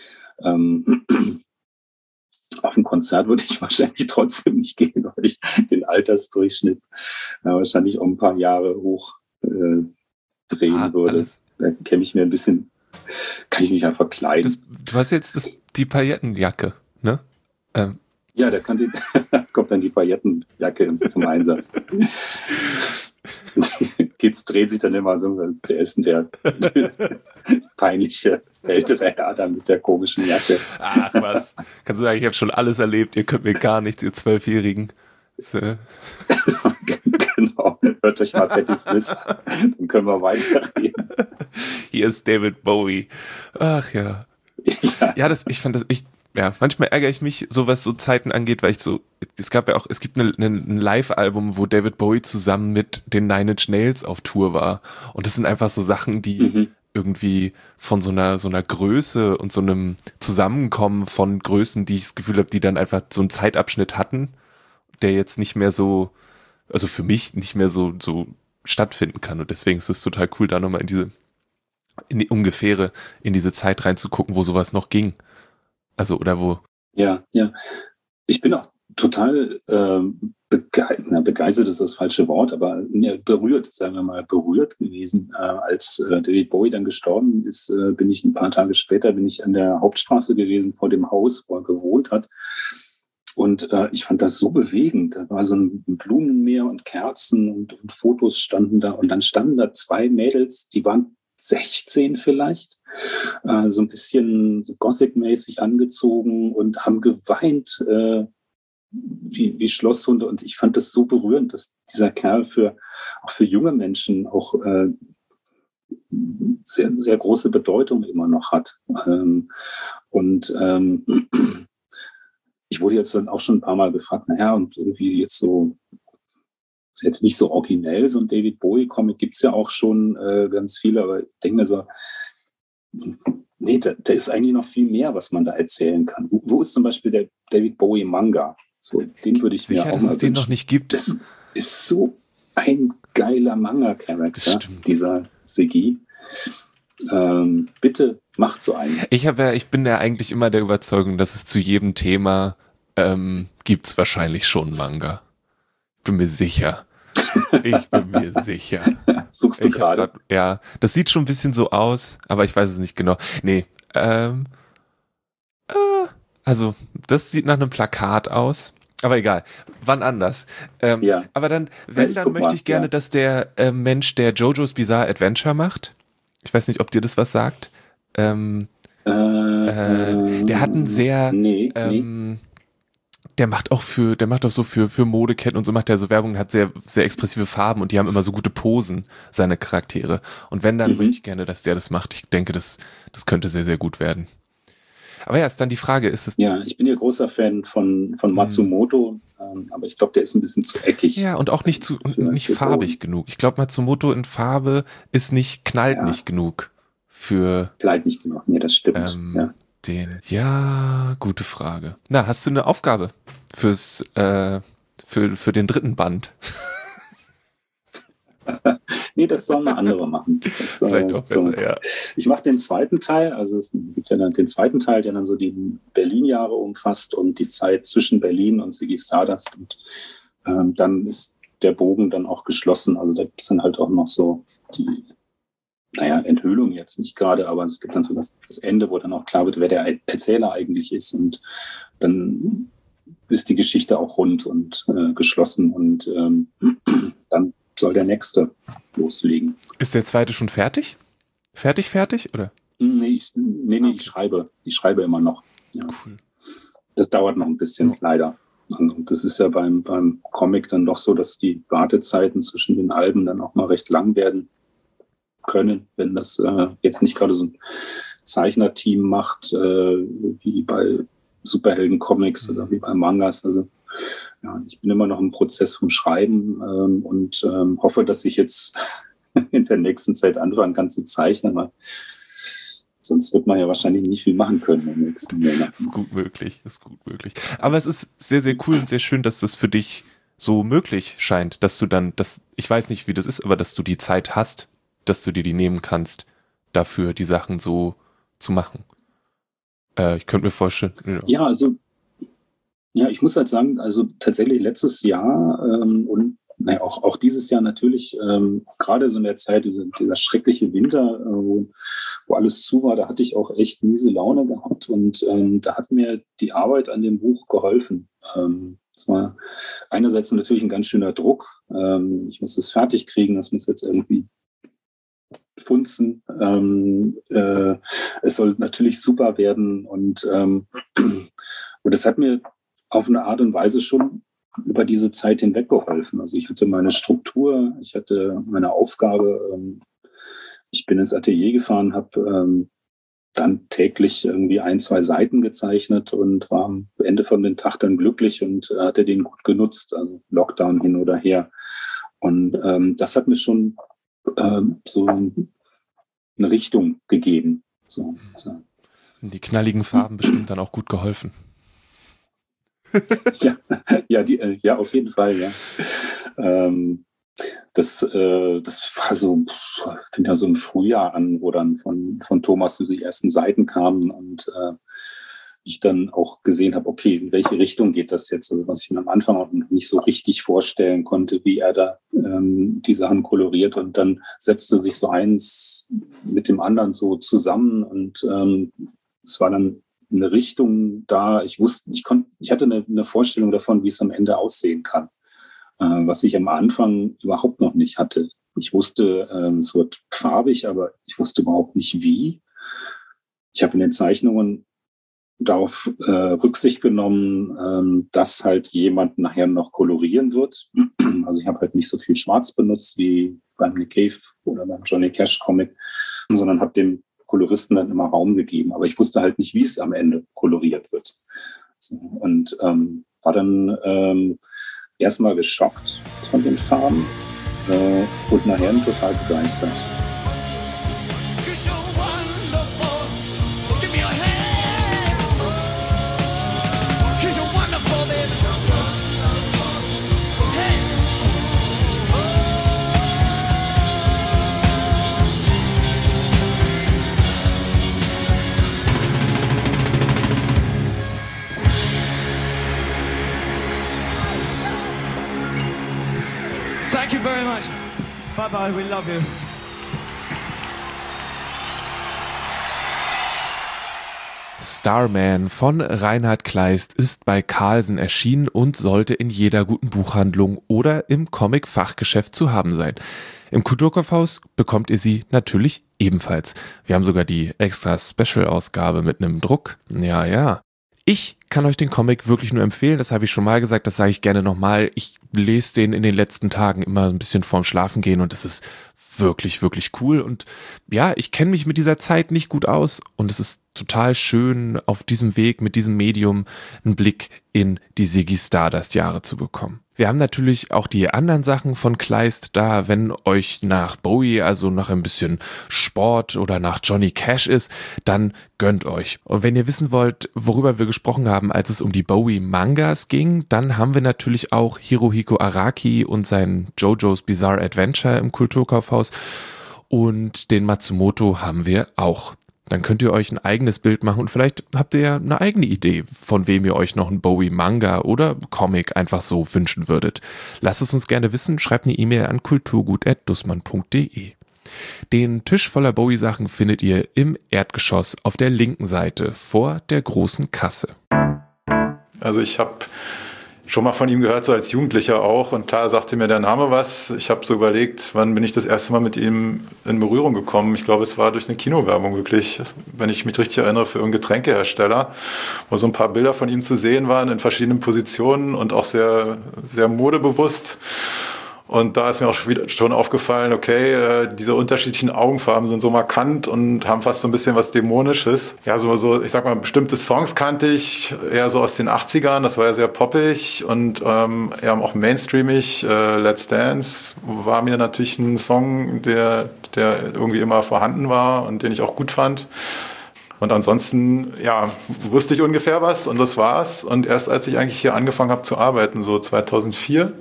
Auf ein Konzert würde ich wahrscheinlich trotzdem nicht gehen, weil ich den Altersdurchschnitt wahrscheinlich auch ein paar Jahre hoch drehen würde. Alles. Da kann ich mich ja verkleiden. Du hast jetzt die Paillettenjacke, ne? Ja, kommt dann die Paillettenjacke zum Einsatz. Kids drehen sich dann immer so, wer ist denn der peinliche ältere Herr da mit der komischen Jacke? Ach was, kannst du sagen, ich habe schon alles erlebt, ihr könnt mir gar nichts, ihr 12-Jährigen. So. Genau, hört euch mal Patti Smith an, dann können wir weiterreden. Hier ist David Bowie. Ach ja. Manchmal ärgere ich mich, so was so Zeiten angeht, weil es gibt ein Live-Album, wo David Bowie zusammen mit den Nine Inch Nails auf Tour war. Und das sind einfach so Sachen, die irgendwie von so einer Größe und so einem Zusammenkommen von Größen, die ich das Gefühl habe, die dann einfach so einen Zeitabschnitt hatten, der jetzt nicht mehr so, also für mich nicht mehr so stattfinden kann. Und deswegen ist es total cool, da nochmal in diese Zeit reinzugucken, wo sowas noch ging. Also, oder wo? Ja. Ich bin auch total begeistert ist das falsche Wort, aber berührt, sagen wir mal, berührt gewesen. Als David Bowie dann gestorben ist, bin ich ein paar Tage später an der Hauptstraße gewesen, vor dem Haus, wo er gewohnt hat. Und ich fand das so bewegend. Da war so ein Blumenmeer und Kerzen und Fotos standen da. Und dann standen da zwei Mädels, die waren 16 vielleicht, so ein bisschen Gothic-mäßig angezogen und haben geweint wie Schlosshunde. Und ich fand das so berührend, dass dieser Kerl auch für junge Menschen auch sehr, sehr große Bedeutung immer noch hat. Ich wurde jetzt dann auch schon ein paar Mal gefragt, und irgendwie jetzt so, ist jetzt nicht so originell, so ein David Bowie-Comic gibt es ja auch schon ganz viele, aber ich denke mir so, nee, da ist eigentlich noch viel mehr, was man da erzählen kann. Wo ist zum Beispiel der David Bowie-Manga? So, den würde ich mir auch mal wünschen. Dass es den noch nicht gibt. Das ist so ein geiler Manga-Charakter, dieser Sigi. Bitte macht so einen. Ich bin ja eigentlich immer der Überzeugung, dass es zu jedem Thema gibt's wahrscheinlich schon einen Manga. Ich bin mir sicher. Suchst du gerade? Ja, das sieht schon ein bisschen so aus, aber ich weiß es nicht genau. Nee, also das sieht nach einem Plakat aus, aber egal, wann anders. Ja. Aber dann möchte ich gerne, dass der Mensch, der JoJo's Bizarre Adventure macht, ich weiß nicht, ob dir das was sagt, Der hat einen sehr, Nee. der macht auch so für Modeketten und so macht er so Werbung, hat sehr, sehr expressive Farben und die haben immer so gute Posen, seine Charaktere. Und wenn, dann möchte ich gerne, dass der das macht. Ich denke, das könnte sehr, sehr gut werden. Aber ja, ist dann die Frage, ist es... Ja, ich bin ja großer Fan von Matsumoto, aber ich glaube, der ist ein bisschen zu eckig. Ja, und auch nicht farbig genug. Ich glaube, Matsumoto in Farbe knallt nicht genug für... Knallt nicht genug, nee, das stimmt. Gute Frage. Na, hast du eine Aufgabe für den 3. Band? Nee, das sollen mal andere machen. Das, vielleicht auch besser, ja. Ich mache den 2. Teil, also es gibt ja dann den 2. Teil, der dann so die Berlin-Jahre umfasst und die Zeit zwischen Berlin und Ziggy Stardust. Und dann ist der Bogen dann auch geschlossen. Also da gibt es dann halt auch noch so die, Enthüllung jetzt nicht gerade, aber es gibt dann so das Ende, wo dann auch klar wird, wer der Erzähler eigentlich ist. Und dann ist die Geschichte auch rund und geschlossen und dann soll der nächste loslegen. Ist der 2. schon fertig? Fertig, oder? Nee, ich schreibe. Ich schreibe immer noch. Ja. Cool. Das dauert noch ein bisschen, leider. Und das ist ja beim Comic dann doch so, dass die Wartezeiten zwischen den Alben dann auch mal recht lang werden können, wenn das jetzt nicht gerade so ein Zeichnerteam macht, wie bei Superhelden-Comics oder wie bei Mangas. Also ich bin immer noch im Prozess vom Schreiben und hoffe, dass ich jetzt in der nächsten Zeit anfangen kann zu zeichnen, weil sonst wird man ja wahrscheinlich nicht viel machen können im nächsten Monat. Das ist gut möglich. Aber es ist sehr, sehr cool und sehr schön, dass das für dich so möglich scheint, dass du dann, ich weiß nicht, wie das ist, aber dass du die Zeit hast, dass du dir die nehmen kannst, dafür die Sachen so zu machen. Ich könnte mir vorstellen. Ja, also ich muss halt sagen, also tatsächlich letztes Jahr und auch dieses Jahr natürlich, gerade so in der Zeit, dieser schreckliche Winter, wo alles zu war, da hatte ich auch echt miese Laune gehabt und da hat mir die Arbeit an dem Buch geholfen. Es war einerseits natürlich ein ganz schöner Druck. Ich muss das fertig kriegen, das muss jetzt irgendwie funzen. Es soll natürlich super werden und das hat mir auf eine Art und Weise schon über diese Zeit hinweg geholfen. Also ich hatte meine Struktur, ich hatte meine Aufgabe. Ich bin ins Atelier gefahren, habe dann täglich irgendwie 1-2 Seiten gezeichnet und war am Ende von dem Tag dann glücklich und hatte den gut genutzt, also Lockdown hin oder her. Und das hat mir schon so eine Richtung gegeben. So. Die knalligen Farben bestimmt dann auch gut geholfen. Ja, auf jeden Fall, ja. Das war so, fing ja so im Frühjahr an, wo dann von Thomas so die ersten Seiten kamen und ich dann auch gesehen habe, okay, in welche Richtung geht das jetzt? Also was ich mir am Anfang auch noch nicht so richtig vorstellen konnte, wie er da die Sachen koloriert und dann setzte sich so eins mit dem anderen so zusammen und es war dann eine Richtung da. Ich hatte eine Vorstellung davon, wie es am Ende aussehen kann, was ich am Anfang überhaupt noch nicht hatte. Ich wusste, es wird farbig, aber ich wusste überhaupt nicht wie. Ich habe in den Zeichnungen darauf Rücksicht genommen, dass halt jemand nachher noch kolorieren wird. Also ich habe halt nicht so viel Schwarz benutzt wie beim Nick Cave oder beim Johnny Cash Comic, sondern habe dem Koloristen dann immer Raum gegeben. Aber ich wusste halt nicht, wie es am Ende koloriert wird. So, und war dann erstmal geschockt von den Farben und nachher total begeistert. Thank you very much. Bye-bye, we love you. Starman von Reinhard Kleist ist bei Carlsen erschienen und sollte in jeder guten Buchhandlung oder im Comic-Fachgeschäft zu haben sein. Im Kulturkaufhaus bekommt ihr sie natürlich ebenfalls. Wir haben sogar die extra Special-Ausgabe mit einem Druck. Ja. Ich kann euch den Comic wirklich nur empfehlen, das habe ich schon mal gesagt, das sage ich gerne nochmal. Ich lese den in den letzten Tagen immer ein bisschen vorm Schlafengehen und es ist wirklich, wirklich cool. Und ja, ich kenne mich mit dieser Zeit nicht gut aus und es ist total schön, auf diesem Weg mit diesem Medium einen Blick in die Ziggy Stardust Jahre zu bekommen. Wir haben natürlich auch die anderen Sachen von Kleist da, wenn euch nach Bowie, also nach ein bisschen Sport oder nach Johnny Cash ist, dann gönnt euch. Und wenn ihr wissen wollt, worüber wir gesprochen haben, als es um die Bowie-Mangas ging, dann haben wir natürlich auch Hirohiko Araki und sein JoJo's Bizarre Adventure im Kulturkaufhaus und den Matsumoto haben wir auch. Dann könnt ihr euch ein eigenes Bild machen und vielleicht habt ihr ja eine eigene Idee, von wem ihr euch noch einen Bowie-Manga oder Comic einfach so wünschen würdet. Lasst es uns gerne wissen, schreibt eine E-Mail an kulturgut@dussmann.de. Den Tisch voller Bowie-Sachen findet ihr im Erdgeschoss auf der linken Seite vor der großen Kasse. Also ich habe schon mal von ihm gehört, so als Jugendlicher auch. Und klar sagte mir der Name was. Ich habe so überlegt, wann bin ich das erste Mal mit ihm in Berührung gekommen. Ich glaube, es war durch eine Kinowerbung wirklich, wenn ich mich richtig erinnere, für irgendeinen Getränkehersteller, wo so ein paar Bilder von ihm zu sehen waren in verschiedenen Positionen und auch sehr, sehr modebewusst. Und da ist mir auch schon aufgefallen, okay, diese unterschiedlichen Augenfarben sind so markant und haben fast so ein bisschen was Dämonisches. Ja, so ich sag mal, bestimmte Songs kannte ich eher so aus den 80ern, das war ja sehr poppig und eher auch mainstreamig. Let's Dance war mir natürlich ein Song, der irgendwie immer vorhanden war und den ich auch gut fand. Und ansonsten, ja, wusste ich ungefähr was und das war's. Und erst als ich eigentlich hier angefangen habe zu arbeiten, so 2004,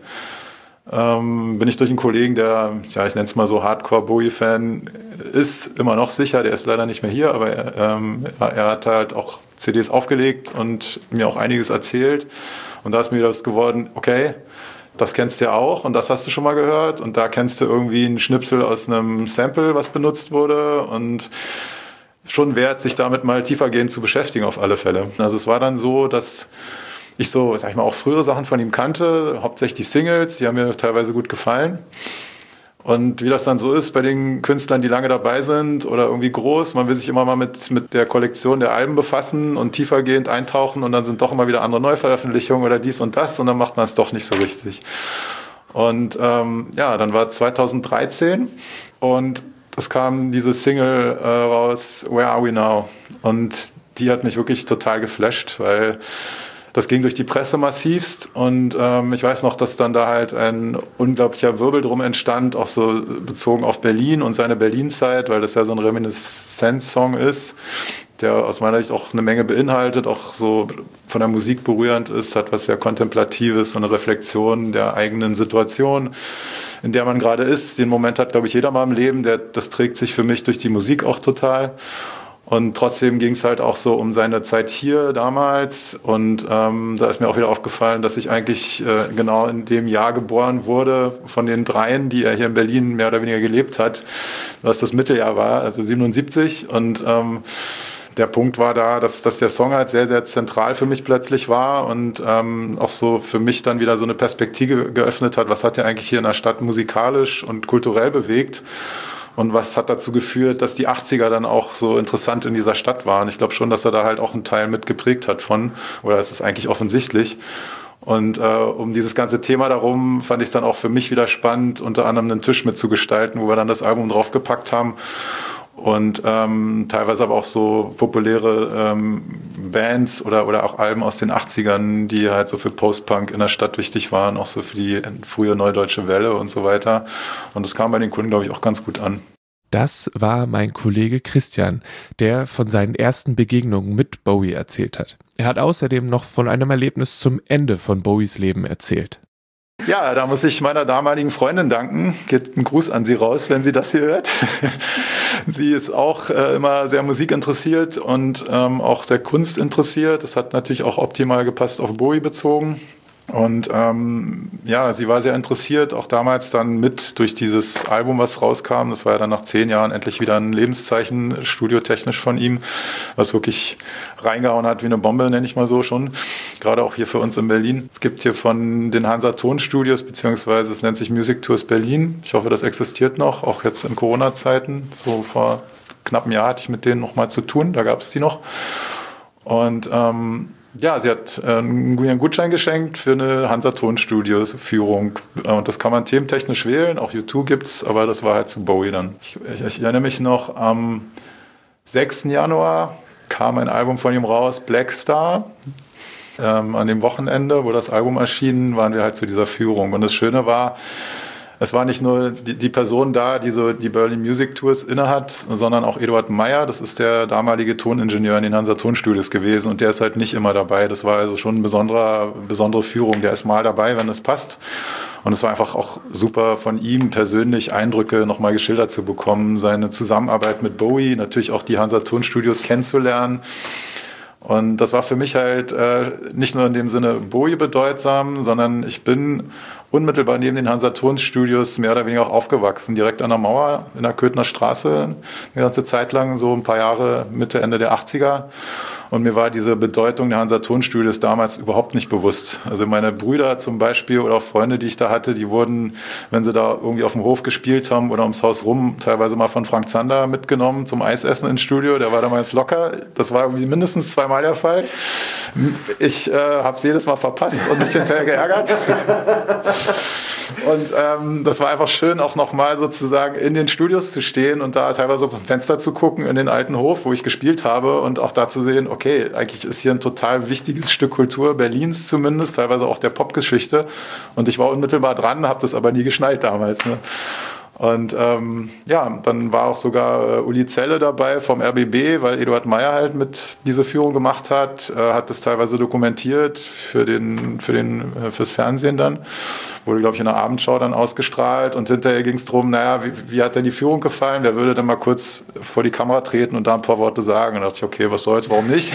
bin ich durch einen Kollegen, der, ja, ich nenne es mal so Hardcore-Bowie-Fan ist, immer noch sicher, der ist leider nicht mehr hier, aber er hat halt auch CDs aufgelegt und mir auch einiges erzählt. Und da ist mir wieder das geworden, okay, das kennst du ja auch und das hast du schon mal gehört und da kennst du irgendwie einen Schnipsel aus einem Sample, was benutzt wurde und schon wert, sich damit mal tiefergehend zu beschäftigen auf alle Fälle. Also es war dann so, dass ich so, sag ich mal, auch frühere Sachen von ihm kannte, hauptsächlich Singles, die haben mir teilweise gut gefallen. Und wie das dann so ist bei den Künstlern, die lange dabei sind oder irgendwie groß, man will sich immer mal mit der Kollektion der Alben befassen und tiefergehend eintauchen und dann sind doch immer wieder andere Neuveröffentlichungen oder dies und das und dann macht man es doch nicht so richtig. Und ja, dann war 2013 und es kam diese Single raus, Where Are We Now? Und die hat mich wirklich total geflasht, weil das ging durch die Presse massivst und ich weiß noch, dass dann da halt ein unglaublicher Wirbel drum entstand, auch so bezogen auf Berlin und seine Berlin-Zeit, weil das ja so ein Reminiszenz-Song ist, der aus meiner Sicht auch eine Menge beinhaltet, auch so von der Musik berührend ist, hat was sehr Kontemplatives, so eine Reflexion der eigenen Situation, in der man gerade ist. Den Moment hat, glaube ich, jeder mal im Leben, das trägt sich für mich durch die Musik auch total. Und trotzdem ging es halt auch so um seine Zeit hier damals. Und da ist mir auch wieder aufgefallen, dass ich eigentlich genau in dem Jahr geboren wurde, von den dreien, die er hier in Berlin mehr oder weniger gelebt hat, was das Mitteljahr war, also 77. Und der Punkt war da, dass der Song halt sehr, sehr zentral für mich plötzlich war und auch so für mich dann wieder so eine Perspektive geöffnet hat, was hat er eigentlich hier in der Stadt musikalisch und kulturell bewegt. Und was hat dazu geführt, dass die 80er dann auch so interessant in dieser Stadt waren? Ich glaube schon, dass er da halt auch einen Teil mit geprägt hat von, oder es ist eigentlich offensichtlich. Und um dieses ganze Thema darum fand ich es dann auch für mich wieder spannend, unter anderem einen Tisch mitzugestalten, wo wir dann das Album draufgepackt haben. Und teilweise aber auch so populäre Bands oder auch Alben aus den 80ern, die halt so für Post-Punk in der Stadt wichtig waren, auch so für die frühe Neue Deutsche Welle und so weiter. Und das kam bei den Kunden, glaube ich, auch ganz gut an. Das war mein Kollege Christian, der von seinen ersten Begegnungen mit Bowie erzählt hat. Er hat außerdem noch von einem Erlebnis zum Ende von Bowies Leben erzählt. Ja, da muss ich meiner damaligen Freundin danken. Geht einen Gruß an sie raus, wenn sie das hier hört. Sie ist auch immer sehr musikinteressiert und auch sehr kunstinteressiert. Das hat natürlich auch optimal gepasst auf Bowie bezogen. Und sie war sehr interessiert, auch damals dann mit durch dieses Album, was rauskam. Das war ja dann nach 10 Jahren endlich wieder ein Lebenszeichen, studiotechnisch von ihm, was wirklich reingehauen hat wie eine Bombe, nenne ich mal so schon. Gerade auch hier für uns in Berlin. Es gibt hier von den Hansa Tonstudios, beziehungsweise es nennt sich Music Tours Berlin. Ich hoffe, das existiert noch, auch jetzt in Corona-Zeiten. So vor knapp einem Jahr hatte ich mit denen noch mal zu tun, da gab es die noch. Und sie hat einen Gutschein geschenkt für eine Hansa Tonstudios Führung. Und das kann man thementechnisch wählen, auch U2 gibt's, aber das war halt zu Bowie dann. Ich erinnere mich noch, am 6. Januar kam ein Album von ihm raus, Black Star. An dem Wochenende, wo das Album erschien, waren wir halt zu dieser Führung. Und das Schöne war, es war nicht nur die Person da, die so die Berlin Music Tours innehat, sondern auch Eduard Meyer, das ist der damalige Toningenieur in den Hansa Tonstudios gewesen und der ist halt nicht immer dabei. Das war also schon eine besondere Führung. Der ist mal dabei, wenn es passt. Und es war einfach auch super von ihm persönlich Eindrücke nochmal geschildert zu bekommen, seine Zusammenarbeit mit Bowie, natürlich auch die Hansa Tonstudios kennenzulernen. Und das war für mich halt nicht nur in dem Sinne Bowie bedeutsam, sondern ich bin unmittelbar neben den Hansa Tonstudios mehr oder weniger auch aufgewachsen, direkt an der Mauer in der Köthener Straße, eine ganze Zeit lang, so ein paar Jahre Mitte, Ende der 80er. Und mir war diese Bedeutung der Hansa Tonstudios damals überhaupt nicht bewusst. Also meine Brüder zum Beispiel oder auch Freunde, die ich da hatte, die wurden, wenn sie da irgendwie auf dem Hof gespielt haben oder ums Haus rum, teilweise mal von Frank Zander mitgenommen zum Eisessen ins Studio. Der war damals locker. Das war irgendwie mindestens 2-mal der Fall. Ich habe es jedes Mal verpasst und mich hinterher geärgert. Und das war einfach schön, auch nochmal sozusagen in den Studios zu stehen und da teilweise zum Fenster zu gucken in den alten Hof, wo ich gespielt habe und auch da zu sehen, okay, eigentlich ist hier ein total wichtiges Stück Kultur, Berlins zumindest, teilweise auch der Popgeschichte. Und ich war unmittelbar dran, habe das aber nie geschnallt damals. Ne? Und dann war auch sogar Uli Zelle dabei vom RBB, weil Eduard Meyer halt mit diese Führung gemacht hat das teilweise dokumentiert fürs Fernsehen dann. Wurde, glaube ich, in der Abendschau dann ausgestrahlt und hinterher ging es darum, wie hat denn die Führung gefallen? Wer würde dann mal kurz vor die Kamera treten und da ein paar Worte sagen? Und da dachte ich, okay, was soll's, warum nicht?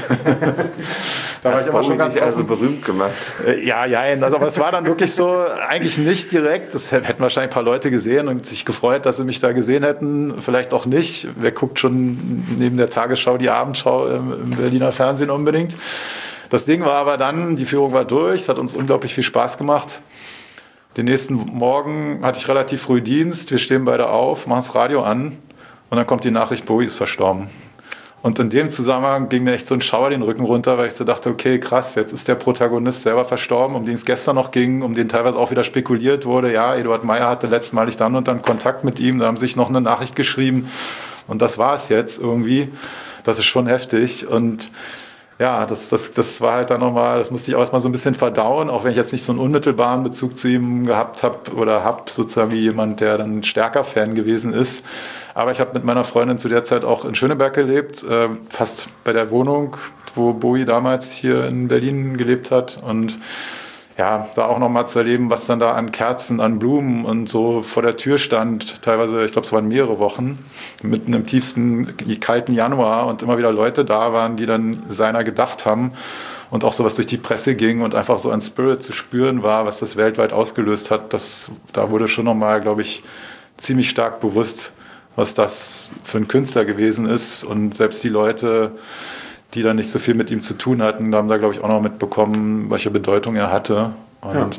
Da war ich immer schon ganz also berühmt gemacht. Aber es war dann wirklich so, eigentlich nicht direkt. Das hätten wahrscheinlich ein paar Leute gesehen und sich gefreut, dass sie mich da gesehen hätten. Vielleicht auch nicht. Wer guckt schon neben der Tagesschau die Abendschau im Berliner Fernsehen unbedingt? Das Ding war aber dann, die Führung war durch, es hat uns unglaublich viel Spaß gemacht. Den nächsten Morgen hatte ich relativ früh Dienst, wir stehen beide auf, machen das Radio an und dann kommt die Nachricht, Bowie ist verstorben. Und in dem Zusammenhang ging mir echt so ein Schauer den Rücken runter, weil ich so dachte, okay, krass, jetzt ist der Protagonist selber verstorben, um den es gestern noch ging, um den teilweise auch wieder spekuliert wurde. Ja, Eduard Meyer hatte letztmalig dann und dann Kontakt mit ihm, da haben sich noch eine Nachricht geschrieben und das war es jetzt irgendwie. Das ist schon heftig und ja, das war halt dann nochmal, das musste ich auch erstmal so ein bisschen verdauen, auch wenn ich jetzt nicht so einen unmittelbaren Bezug zu ihm gehabt habe sozusagen wie jemand, der dann stärker Fan gewesen ist. Aber ich habe mit meiner Freundin zu der Zeit auch in Schöneberg gelebt, fast bei der Wohnung, wo Bowie damals hier in Berlin gelebt hat und ja, da auch nochmal zu erleben, was dann da an Kerzen, an Blumen und so vor der Tür stand. Teilweise, ich glaube, es waren mehrere Wochen, mitten im tiefsten, kalten Januar und immer wieder Leute da waren, die dann seiner gedacht haben und auch sowas durch die Presse ging und einfach so ein Spirit zu spüren war, was das weltweit ausgelöst hat. Da wurde schon nochmal, glaube ich, ziemlich stark bewusst, was das für ein Künstler gewesen ist und selbst die Leute, die dann nicht so viel mit ihm zu tun hatten, haben da, glaube ich, auch noch mitbekommen, welche Bedeutung er hatte. Und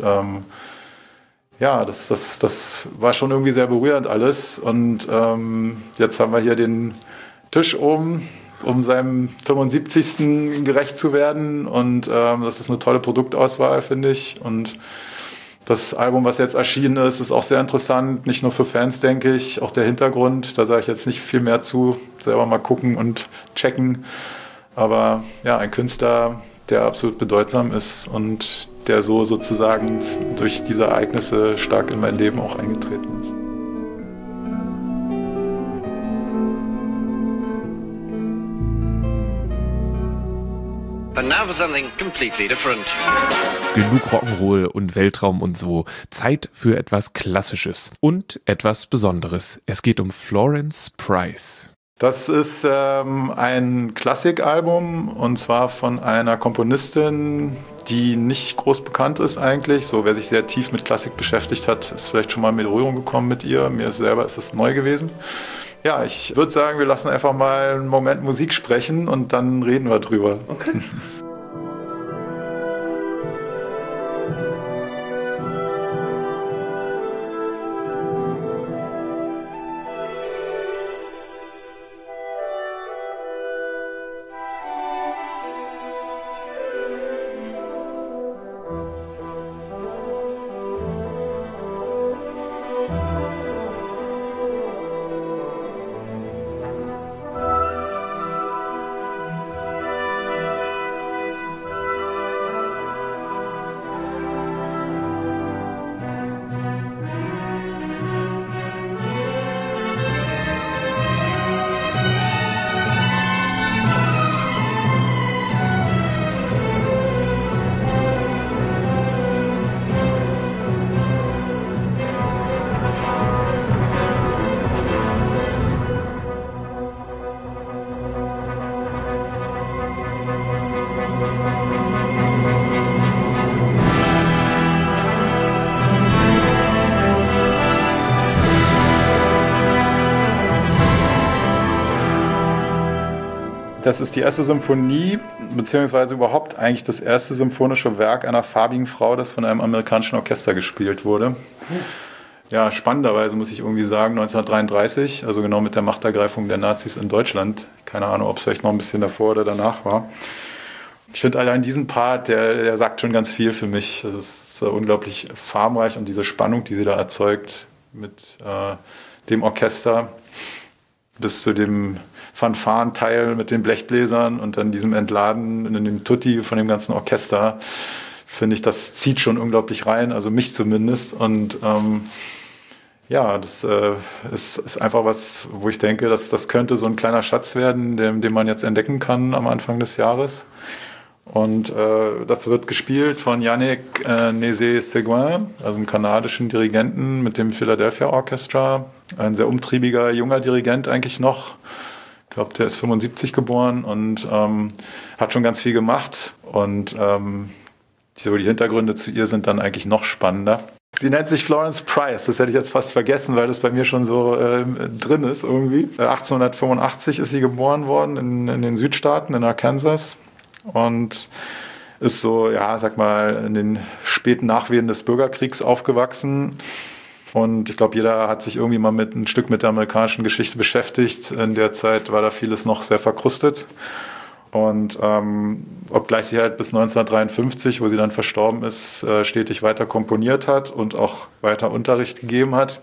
das war schon irgendwie sehr berührend alles. Und jetzt haben wir hier den Tisch oben, um seinem 75. gerecht zu werden. Und das ist eine tolle Produktauswahl, finde ich. Und das Album, was jetzt erschienen ist, ist auch sehr interessant. Nicht nur für Fans, denke ich. Auch der Hintergrund, da sage ich jetzt nicht viel mehr zu. Selber mal gucken und checken. Aber ja, ein Künstler, der absolut bedeutsam ist und der so sozusagen durch diese Ereignisse stark in mein Leben auch eingetreten ist. And now for something completely different. Genug Rock'n'Roll und Weltraum und so. Zeit für etwas Klassisches und etwas Besonderes. Es geht um Florence Price. Das ist ein Klassikalbum und zwar von einer Komponistin, die nicht groß bekannt ist eigentlich. So, wer sich sehr tief mit Klassik beschäftigt hat, ist vielleicht schon mal in Berührung gekommen mit ihr. Mir selber ist es neu gewesen. Ja, ich würde sagen, wir lassen einfach mal einen Moment Musik sprechen und dann reden wir drüber. Okay. Das ist die erste Symphonie, beziehungsweise überhaupt eigentlich das erste symphonische Werk einer farbigen Frau, das von einem amerikanischen Orchester gespielt wurde. Ja, spannenderweise muss ich irgendwie sagen, 1933, also genau mit der Machtergreifung der Nazis in Deutschland. Keine Ahnung, ob es vielleicht noch ein bisschen davor oder danach war. Ich finde allein diesen Part, der sagt schon ganz viel für mich. Das ist unglaublich farbenreich und diese Spannung, die sie da erzeugt mit dem Orchester bis zu dem Fanfarenteil mit den Blechbläsern und dann diesem Entladen in dem Tutti von dem ganzen Orchester, finde ich, das zieht schon unglaublich rein, also mich zumindest. Und ja, das ist einfach was, wo ich denke, dass das könnte so ein kleiner Schatz werden, den man jetzt entdecken kann am Anfang des Jahres. Und das wird gespielt von Yannick Nézet-Séguin, also einem kanadischen Dirigenten mit dem Philadelphia Orchestra. Ein sehr umtriebiger, junger Dirigent eigentlich noch. Ich glaube, der ist 75 geboren und hat schon ganz viel gemacht. Und die Hintergründe zu ihr sind dann eigentlich noch spannender. Sie nennt sich Florence Price, das hätte ich jetzt fast vergessen, weil das bei mir schon so drin ist irgendwie. 1885 ist sie geboren worden in den Südstaaten, in Arkansas. Und ist so, ja, sag mal, in den späten Nachwehen des Bürgerkriegs aufgewachsen. Und ich glaube, jeder hat sich irgendwie mal ein Stück mit der amerikanischen Geschichte beschäftigt. In der Zeit war da vieles noch sehr verkrustet. Und obgleich sie halt bis 1953, wo sie dann verstorben ist, stetig weiter komponiert hat und auch weiter Unterricht gegeben hat,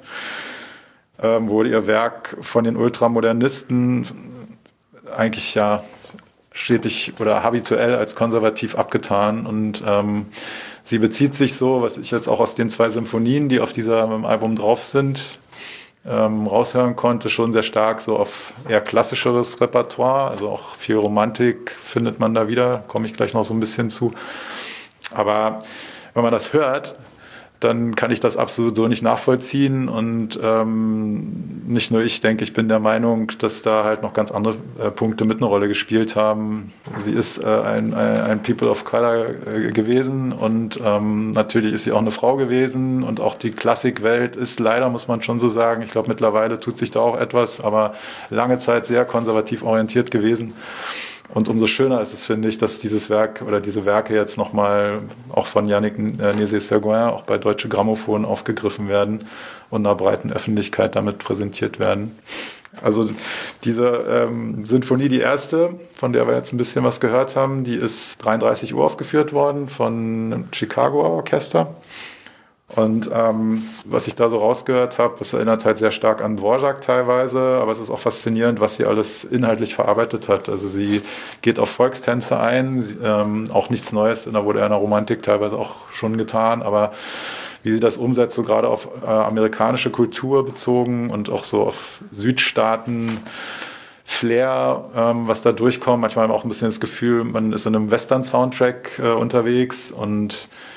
wurde ihr Werk von den Ultramodernisten eigentlich ja stetig oder habituell als konservativ abgetan. Und sie bezieht sich so, was ich jetzt auch aus den 2 Symphonien, die auf diesem Album drauf sind, raushören konnte, schon sehr stark so auf eher klassischeres Repertoire, also auch viel Romantik findet man da wieder, komme ich gleich noch so ein bisschen zu. Aber wenn man das hört, dann kann ich das absolut so nicht nachvollziehen und nicht nur ich denke, ich bin der Meinung, dass da halt noch ganz andere Punkte mit eine Rolle gespielt haben. Sie ist ein People of Color gewesen und natürlich ist sie auch eine Frau gewesen und auch die Klassikwelt ist leider, muss man schon so sagen, ich glaube mittlerweile tut sich da auch etwas, aber lange Zeit sehr konservativ orientiert gewesen. Und umso schöner ist es, finde ich, dass dieses Werk oder diese Werke jetzt nochmal auch von Yannick Nézet-Séguin auch bei Deutsche Grammophon aufgegriffen werden und einer breiten Öffentlichkeit damit präsentiert werden. Also diese Sinfonie, die erste, von der wir jetzt ein bisschen was gehört haben, die ist 33 Uhr aufgeführt worden von Chicago Orchester. Und was ich da so rausgehört habe, das erinnert halt sehr stark an Dvorak teilweise, aber es ist auch faszinierend, was sie alles inhaltlich verarbeitet hat. Also sie geht auf Volkstänze ein, auch nichts Neues in der modernen Romantik teilweise auch schon getan, aber wie sie das umsetzt, so gerade auf amerikanische Kultur bezogen und auch so auf Südstaaten, Flair, was da durchkommt. Manchmal haben wir auch ein bisschen das Gefühl, man ist in einem Western-Soundtrack unterwegs und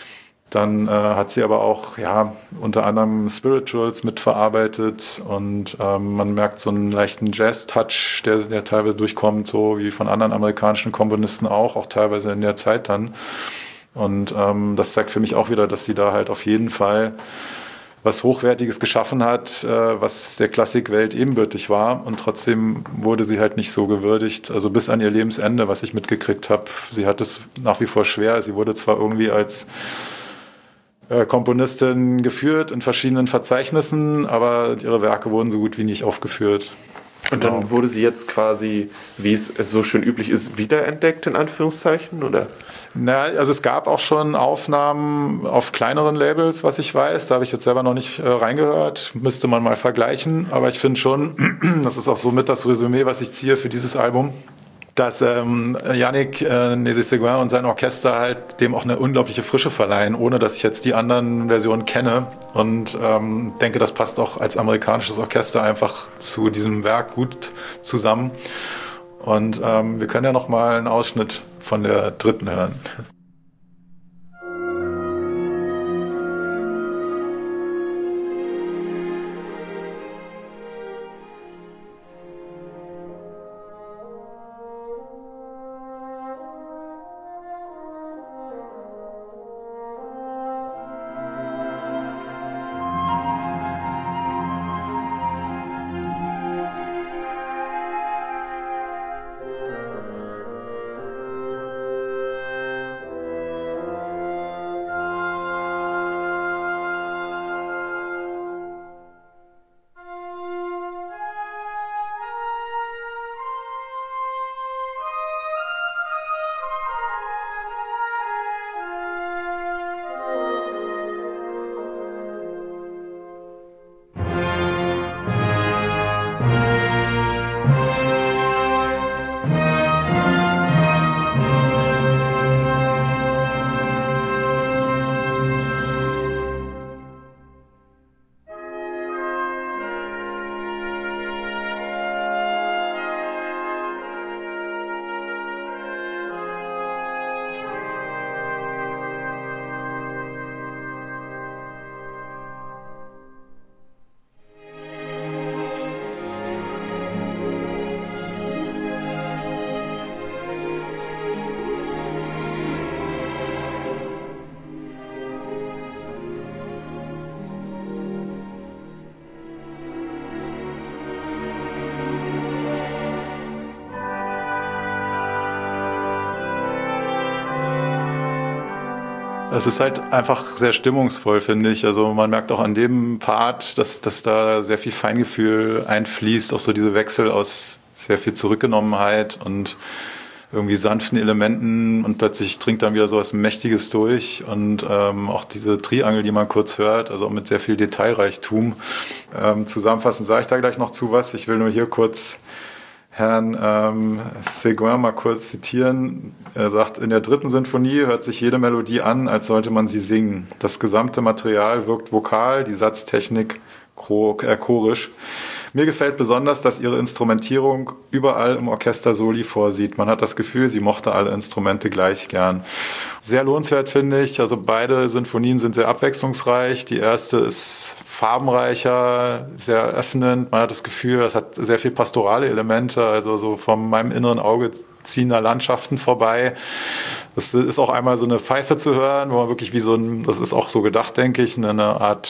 Dann hat sie aber auch unter anderem Spirituals mitverarbeitet und man merkt so einen leichten Jazz-Touch, der teilweise durchkommt, so wie von anderen amerikanischen Komponisten auch teilweise in der Zeit dann. Und das zeigt für mich auch wieder, dass sie da halt auf jeden Fall was Hochwertiges geschaffen hat, was der Klassikwelt ebenbürtig war. Und trotzdem wurde sie halt nicht so gewürdigt, also bis an ihr Lebensende, was ich mitgekriegt habe. Sie hat es nach wie vor schwer. Sie wurde zwar irgendwie als Komponistin geführt in verschiedenen Verzeichnissen, aber ihre Werke wurden so gut wie nicht aufgeführt. Und dann wurde sie jetzt quasi, wie es so schön üblich ist, wiederentdeckt, in Anführungszeichen, oder? Na, also es gab auch schon Aufnahmen auf kleineren Labels, was ich weiß. Da habe ich jetzt selber noch nicht reingehört. Müsste man mal vergleichen. Aber ich finde schon, das ist auch so mit das Resümee, was ich ziehe für dieses Album, dass Yannick Nézet-Séguin und sein Orchester halt dem auch eine unglaubliche Frische verleihen, ohne dass ich jetzt die anderen Versionen kenne. Und denke, das passt auch als amerikanisches Orchester einfach zu diesem Werk gut zusammen. Und wir können ja noch mal einen Ausschnitt von der dritten hören. Es ist halt einfach sehr stimmungsvoll, finde ich. Also man merkt auch an dem Part, dass da sehr viel Feingefühl einfließt, auch so diese Wechsel aus sehr viel Zurückgenommenheit und irgendwie sanften Elementen und plötzlich dringt dann wieder so was Mächtiges durch und auch diese Triangel, die man kurz hört, also auch mit sehr viel Detailreichtum. Zusammenfassend sage ich da gleich noch zu was. Ich will nur hier kurz Herrn Séguin mal kurz zitieren. Er sagt, in der dritten Sinfonie hört sich jede Melodie an, als sollte man sie singen. Das gesamte Material wirkt vokal, die Satztechnik chorisch. Mir gefällt besonders, dass ihre Instrumentierung überall im Orchester Soli vorsieht. Man hat das Gefühl, sie mochte alle Instrumente gleich gern. Sehr lohnenswert, finde ich. Also beide Sinfonien sind sehr abwechslungsreich. Die erste ist farbenreicher, sehr öffnend. Man hat das Gefühl, das hat sehr viel pastorale Elemente, also so von meinem inneren Auge ziehender Landschaften vorbei. Das ist auch einmal so eine Pfeife zu hören, wo man wirklich wie so ein, das ist auch so gedacht, denke ich, eine Art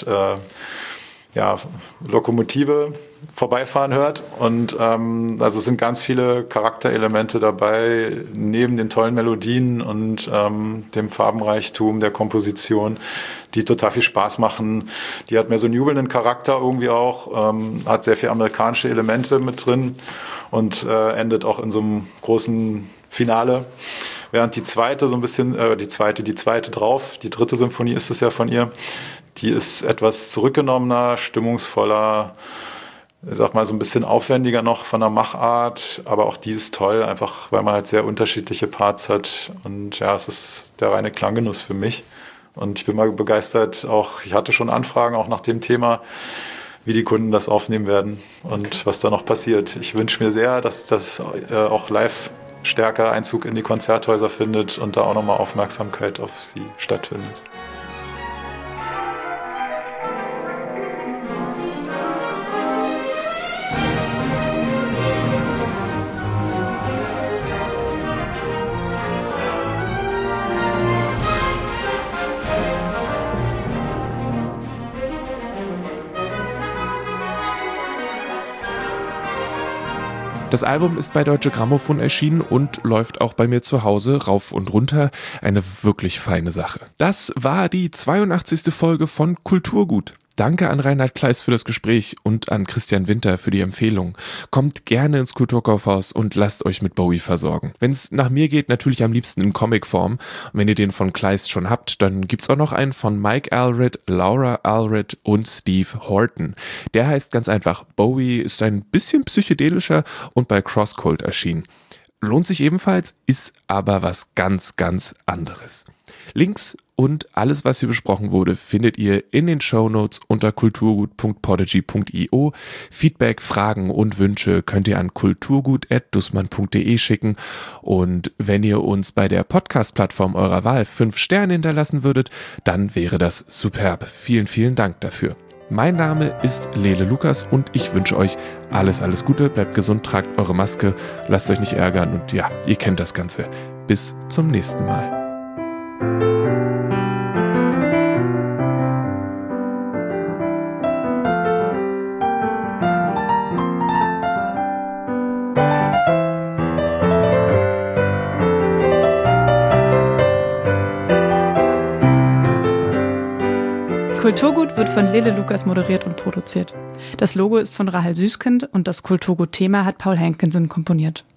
Lokomotive vorbeifahren hört. Und also es sind ganz viele Charakterelemente dabei, neben den tollen Melodien und dem Farbenreichtum der Komposition, die total viel Spaß machen. Die hat mehr so einen jubelnden Charakter irgendwie auch, hat sehr viele amerikanische Elemente mit drin und endet auch in so einem großen Finale. Während die zweite so ein bisschen, die zweite drauf, die dritte Symphonie ist es ja von ihr, die ist etwas zurückgenommener, stimmungsvoller, sag mal so ein bisschen aufwendiger noch von der Machart, aber auch die ist toll, einfach weil man halt sehr unterschiedliche Parts hat und ja, es ist der reine Klanggenuss für mich und ich bin mal begeistert, auch ich hatte schon Anfragen auch nach dem Thema, wie die Kunden das aufnehmen werden und was da noch passiert. Ich wünsche mir sehr, dass das auch live stärker Einzug in die Konzerthäuser findet und da auch nochmal Aufmerksamkeit auf sie stattfindet. Das Album ist bei Deutsche Grammophon erschienen und läuft auch bei mir zu Hause rauf und runter. Eine wirklich feine Sache. Das war die 82. Folge von Kulturgut. Danke an Reinhard Kleist für das Gespräch und an Christian Winter für die Empfehlung. Kommt gerne ins Kulturkaufhaus und lasst euch mit Bowie versorgen. Wenn es nach mir geht, natürlich am liebsten in Comicform. Und wenn ihr den von Kleist schon habt, dann gibt's auch noch einen von Mike Allred, Laura Allred und Steve Horton. Der heißt ganz einfach Bowie, ist ein bisschen psychedelischer und bei Crosscult erschienen. Lohnt sich ebenfalls, ist aber was ganz, ganz anderes. Links und alles, was hier besprochen wurde, findet ihr in den Shownotes unter kulturgut.podigy.io. Feedback, Fragen und Wünsche könnt ihr an kulturgut@dussmann.de schicken. Und wenn ihr uns bei der Podcast-Plattform eurer Wahl 5 Sterne hinterlassen würdet, dann wäre das superb. Vielen, vielen Dank dafür. Mein Name ist Lele Lukas und ich wünsche euch alles Gute, bleibt gesund, tragt eure Maske, lasst euch nicht ärgern und ja, ihr kennt das Ganze. Bis zum nächsten Mal. Kulturgut wird von Lele Lukas moderiert und produziert. Das Logo ist von Rahel Süskind und das Kulturgut-Thema hat Paul Hankinson komponiert.